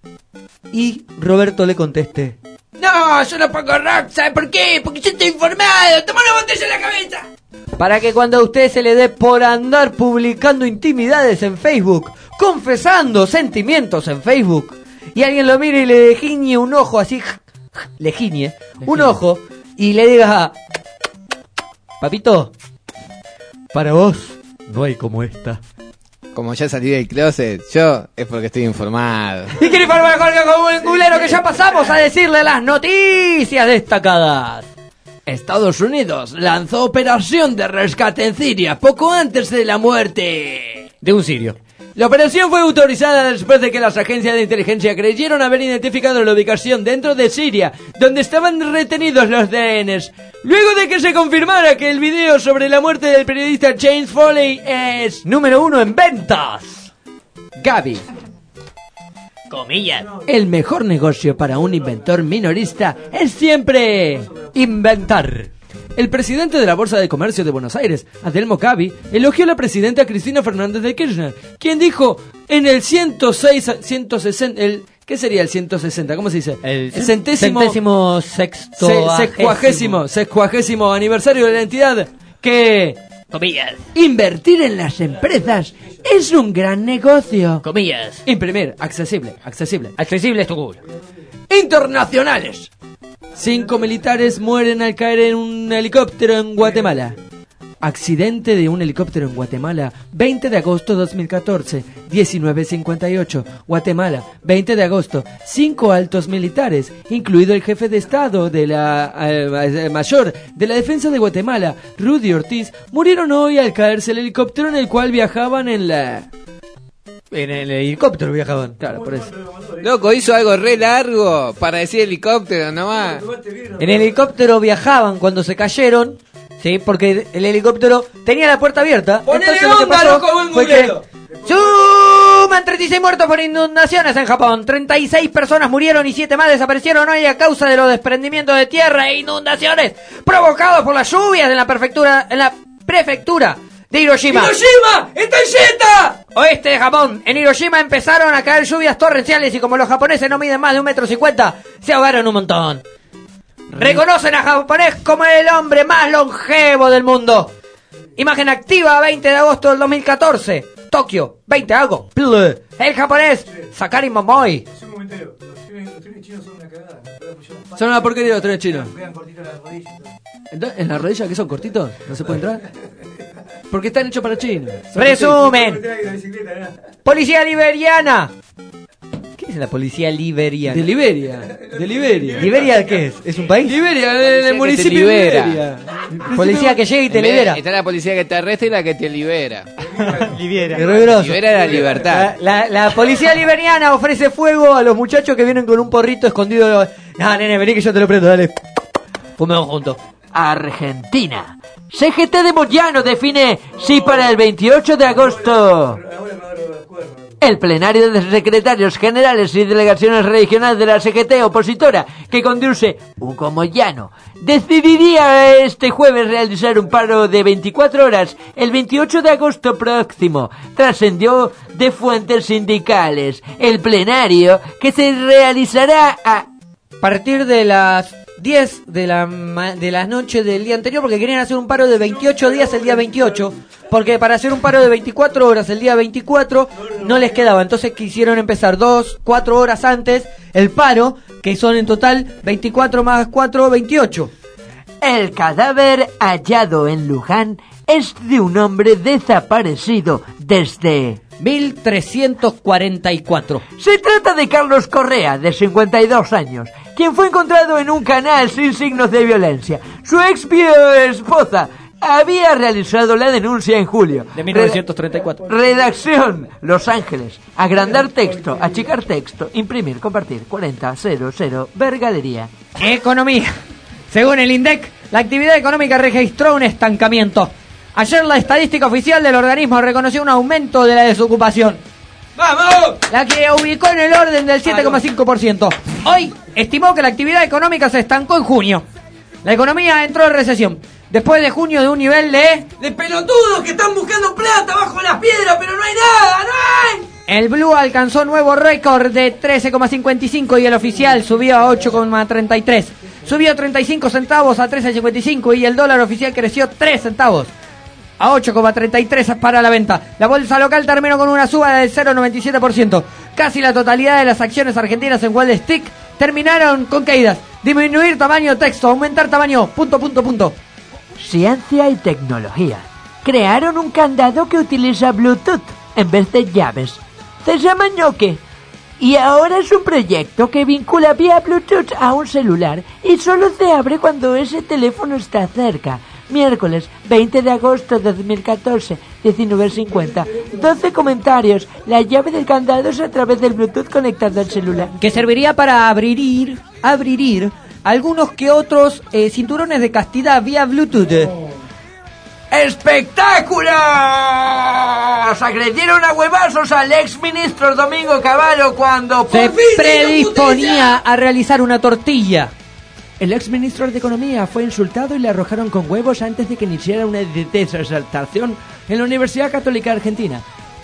Y Roberto le conteste, No, yo no pongo rock, ¿sabe por qué? Porque yo estoy informado. Toma una botella en la cabeza. para que cuando a usted se le dé por andar publicando intimidades en Facebook, confesando sentimientos en Facebook, y alguien lo mire y le giñe un ojo así, le giñe un ojo y le diga, papito, para vos no hay como esta. Como ya salí del closet, yo es porque estoy informado. Y quiere informar con el buen culero que ya pasamos a decirle las noticias destacadas. Estados Unidos lanzó operación de rescate en Siria poco antes de la muerte de un sirio. La operación fue autorizada después de que las agencias de inteligencia creyeron haber identificado la ubicación dentro de Siria, donde estaban retenidos los D Ns. Luego de que se confirmara que el video sobre la muerte del periodista James Foley es número uno en ventas. Gaby. Comillas. El mejor negocio para un inventor minorista es siempre inventar. El presidente de la Bolsa de Comercio de Buenos Aires, Adelmo Gavi, elogió a la presidenta Cristina Fernández de Kirchner, quien dijo en el ciento seis, ciento sesenta, el, ¿qué sería el ciento sesenta? ¿Cómo se dice? El, el centésimo, centésimo sexto, se, sexcuagésimo, sexcuagésimo aniversario de la entidad, que... Comillas. Invertir en las empresas es un gran negocio. Comillas. Imprimir, accesible, accesible. Accesible es tu culo. Internacionales. Cinco militares mueren al caer en un helicóptero en Guatemala. Accidente de un helicóptero en Guatemala, veinte de agosto de dos mil catorce, diecinueve cincuenta y ocho, Guatemala, veinte de agosto. Cinco altos militares, incluido el jefe de Estado de la eh, mayor de la defensa de Guatemala, Rudy Ortiz, murieron hoy al caerse el helicóptero en el cual viajaban en la... En el helicóptero viajaban. Claro, por eso. Loco, hizo algo re largo para decir helicóptero nomás. En el helicóptero viajaban cuando se cayeron, sí, porque el helicóptero tenía la puerta abierta. Ponele Entonces, onda, loco, buen fue que culero. suman treinta y seis muertos por inundaciones en Japón. treinta y seis personas murieron y siete más desaparecieron hoy a causa de los desprendimientos de tierra e inundaciones provocados por las lluvias en la prefectura, en la prefectura de Hiroshima. ¡Hiroshima! ¡Está yeta! Oeste de Japón. En Hiroshima empezaron a caer lluvias torrenciales y como los japoneses no miden más de un metro cincuenta, se ahogaron un montón. Reconocen a japonés como el hombre más longevo del mundo. Imagen activa, veinte de agosto del dos mil catorce. Tokio, veinte de agosto. El japonés Sakari Momoi. Son una porquería los trenes chinos. ¿En la rodilla que son cortitos? ¿No se puede entrar? Porque están hechos para chinos. Resumen. Policía liberiana. ¿Qué es la policía liberiana? De Liberia. De Liberia. ¿Liberia qué es? ¿Es un país? Liberia, en el municipio de Liberia. Policía que llega y te En vez- libera. Está la policía que te arresta y la que te libera. Libera. Riguroso. Libera la libertad. La, la, la policía liberiana ofrece fuego a los muchachos que vienen con un porrito escondido. No, nene, vení que yo te lo prendo, dale. Fumemos juntos. Argentina. C G T de Moyano define sí para el veintiocho de agosto. El plenario de secretarios generales y delegaciones regionales de la C G T opositora, que conduce Hugo Moyano, decidiría este jueves realizar un paro de veinticuatro horas el veintiocho de agosto próximo. Trascendió de fuentes sindicales. El plenario, que se realizará a partir de las diez de la, ma- de la noche del día anterior, porque querían hacer un paro de veintiocho días el día veintiocho, porque para hacer un paro de veinticuatro horas el día veinticuatro no les quedaba, entonces quisieron empezar dos, cuatro horas antes el paro, que son en total veinticuatro más cuatro, veintiocho. El cadáver hallado en Luján es de un hombre desaparecido desde mil trescientos cuarenta y cuatro. Se trata de Carlos Correa, de cincuenta y dos años, quien fue encontrado en un canal sin signos de violencia. Su ex esposa había realizado la denuncia en julio. De mil novecientos treinta y cuatro. Redacción, Los Ángeles. Agrandar texto, achicar texto, imprimir, compartir, cuarenta cero cero, Vergalería. Economía. Según el INDEC, la actividad económica registró un estancamiento. Ayer la estadística oficial del organismo reconoció un aumento de la desocupación, ¡vamos!, la que ubicó en el orden del siete coma cinco por ciento. Hoy estimó que la actividad económica se estancó en junio. La economía entró en recesión después de junio de un nivel de... de pelotudos que están buscando plata bajo las piedras, pero no hay nada, no hay. El Blue alcanzó nuevo récord de trece coma cincuenta y cinco y el oficial subió a ocho coma treinta y tres. Subió treinta y cinco centavos a trece coma cincuenta y cinco y el dólar oficial creció tres centavos a ocho coma treinta y tres para la venta. La bolsa local terminó con una suba del cero coma noventa y siete por ciento. Casi la totalidad de las acciones argentinas en Wall Street terminaron con caídas. Disminuir tamaño texto, aumentar tamaño, punto, punto, punto. Ciencia y tecnología. Crearon un candado que utiliza Bluetooth en vez de llaves. Se llama Ñoque. Y ahora es un proyecto que vincula vía Bluetooth a un celular y solo se abre cuando ese teléfono está cerca. Miércoles veinte de agosto de dos mil catorce, diecinueve cincuenta. doce comentarios. La llave del candado es a través del Bluetooth conectado al celular. Que serviría para abrir, abrir algunos que otros eh, cinturones de castidad vía Bluetooth. ¡Espectáculos! Agredieron a huevazos al ex ministro Domingo Cavallo cuando se predisponía a realizar una tortilla. El ex ministro de Economía fue insultado y le arrojaron con huevos antes de que iniciara una desertación en la Universidad Católica Argentina.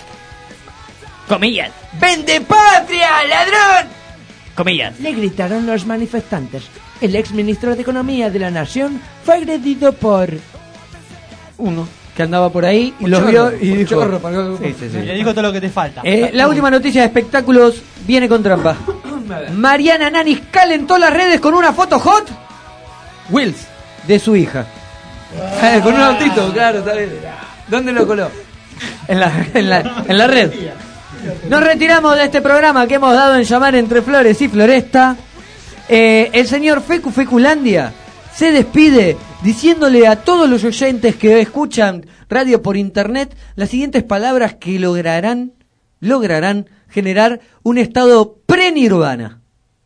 Comillas. ¡Vende patria, ladrón! Comillas. Le gritaron los manifestantes. El ex ministro de Economía de la Nación fue agredido por... uno que andaba por ahí y Un los chorro, vio y un dijo... chorro, sí, sí, sí. Y le dijo todo lo que te falta. Eh, la última noticia de espectáculos viene con trampa. Mariana Nanis calentó las redes con una foto hot Wheels de su hija. Eh, con un autito, claro, está bien. ¿Dónde lo coló? En la, en la, en la red. Nos retiramos de este programa que hemos dado en llamar Entre Flores y Floresta. Eh, el señor Fecu Feculandia se despide diciéndole a todos los oyentes que escuchan radio por internet las siguientes palabras que lograrán, lograrán generar un estado pre-nirvana.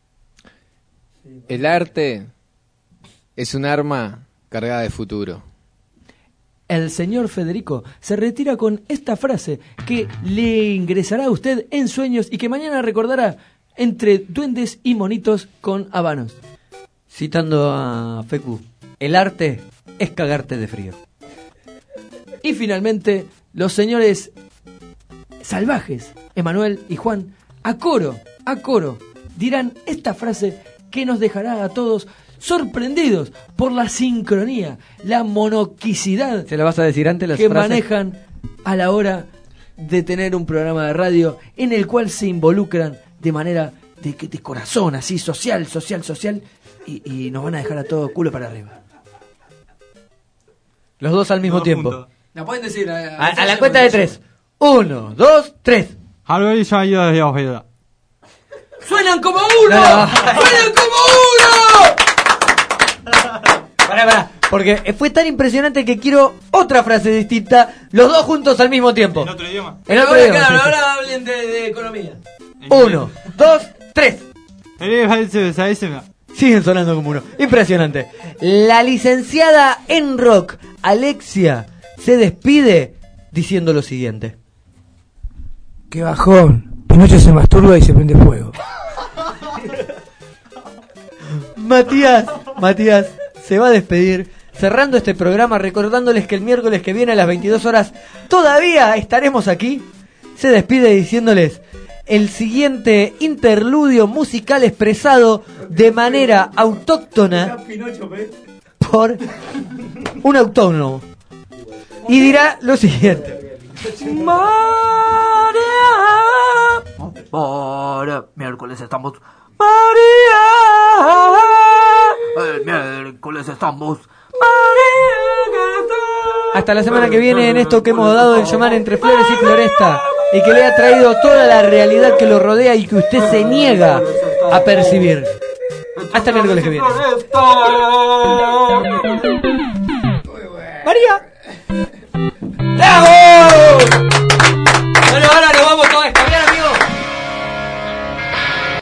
El arte es un arma cargada de futuro. El señor Federico se retira con esta frase que le ingresará a usted en sueños y que mañana recordará entre duendes y monitos con habanos. Citando a Fecu, el arte es cagarte de frío. Y finalmente, los señores salvajes, Emanuel y Juan, a coro, a coro, dirán esta frase que nos dejará a todos sorprendidos por la sincronía, la monoquicidad. ¿Se la vas a decir antes las que frases? manejan a la hora de tener un programa de radio en el cual se involucran de manera de, de corazón, así, social, social, social, y, y nos van a dejar a todo culo para arriba. Los dos al mismo Todo tiempo. junto. La pueden decir. A, A, a la cuenta de tres. Uno, dos, tres. ¡Suenan como uno! No, no. ¡Suenan como uno! Pará, pará. Porque fue tan impresionante que quiero otra frase distinta, los dos juntos al mismo tiempo. ¿En otro idioma? En otro ahora, idioma, claro, sí, sí. ahora hablen de, de economía. Uno, dos, tres. Siguen sonando como uno. Impresionante. La licenciada en rock, Alexia, se despide diciendo lo siguiente. Qué bajón. Pinocho se masturba y se prende fuego. Matías, Matías se va a despedir cerrando este programa recordándoles que el miércoles que viene a las veintidós horas todavía estaremos aquí. Se despide diciéndoles el siguiente interludio musical expresado de manera autóctona por un autónomo. Y dirá lo siguiente. María. Ahora, miércoles estamos. María. El miércoles estamos. María. Hasta la semana que viene en esto que hemos dado en llamar Entre Flores y Floresta. y que le ha traído toda la realidad que lo rodea y que usted se niega a percibir. Hasta el miércoles que viene. María.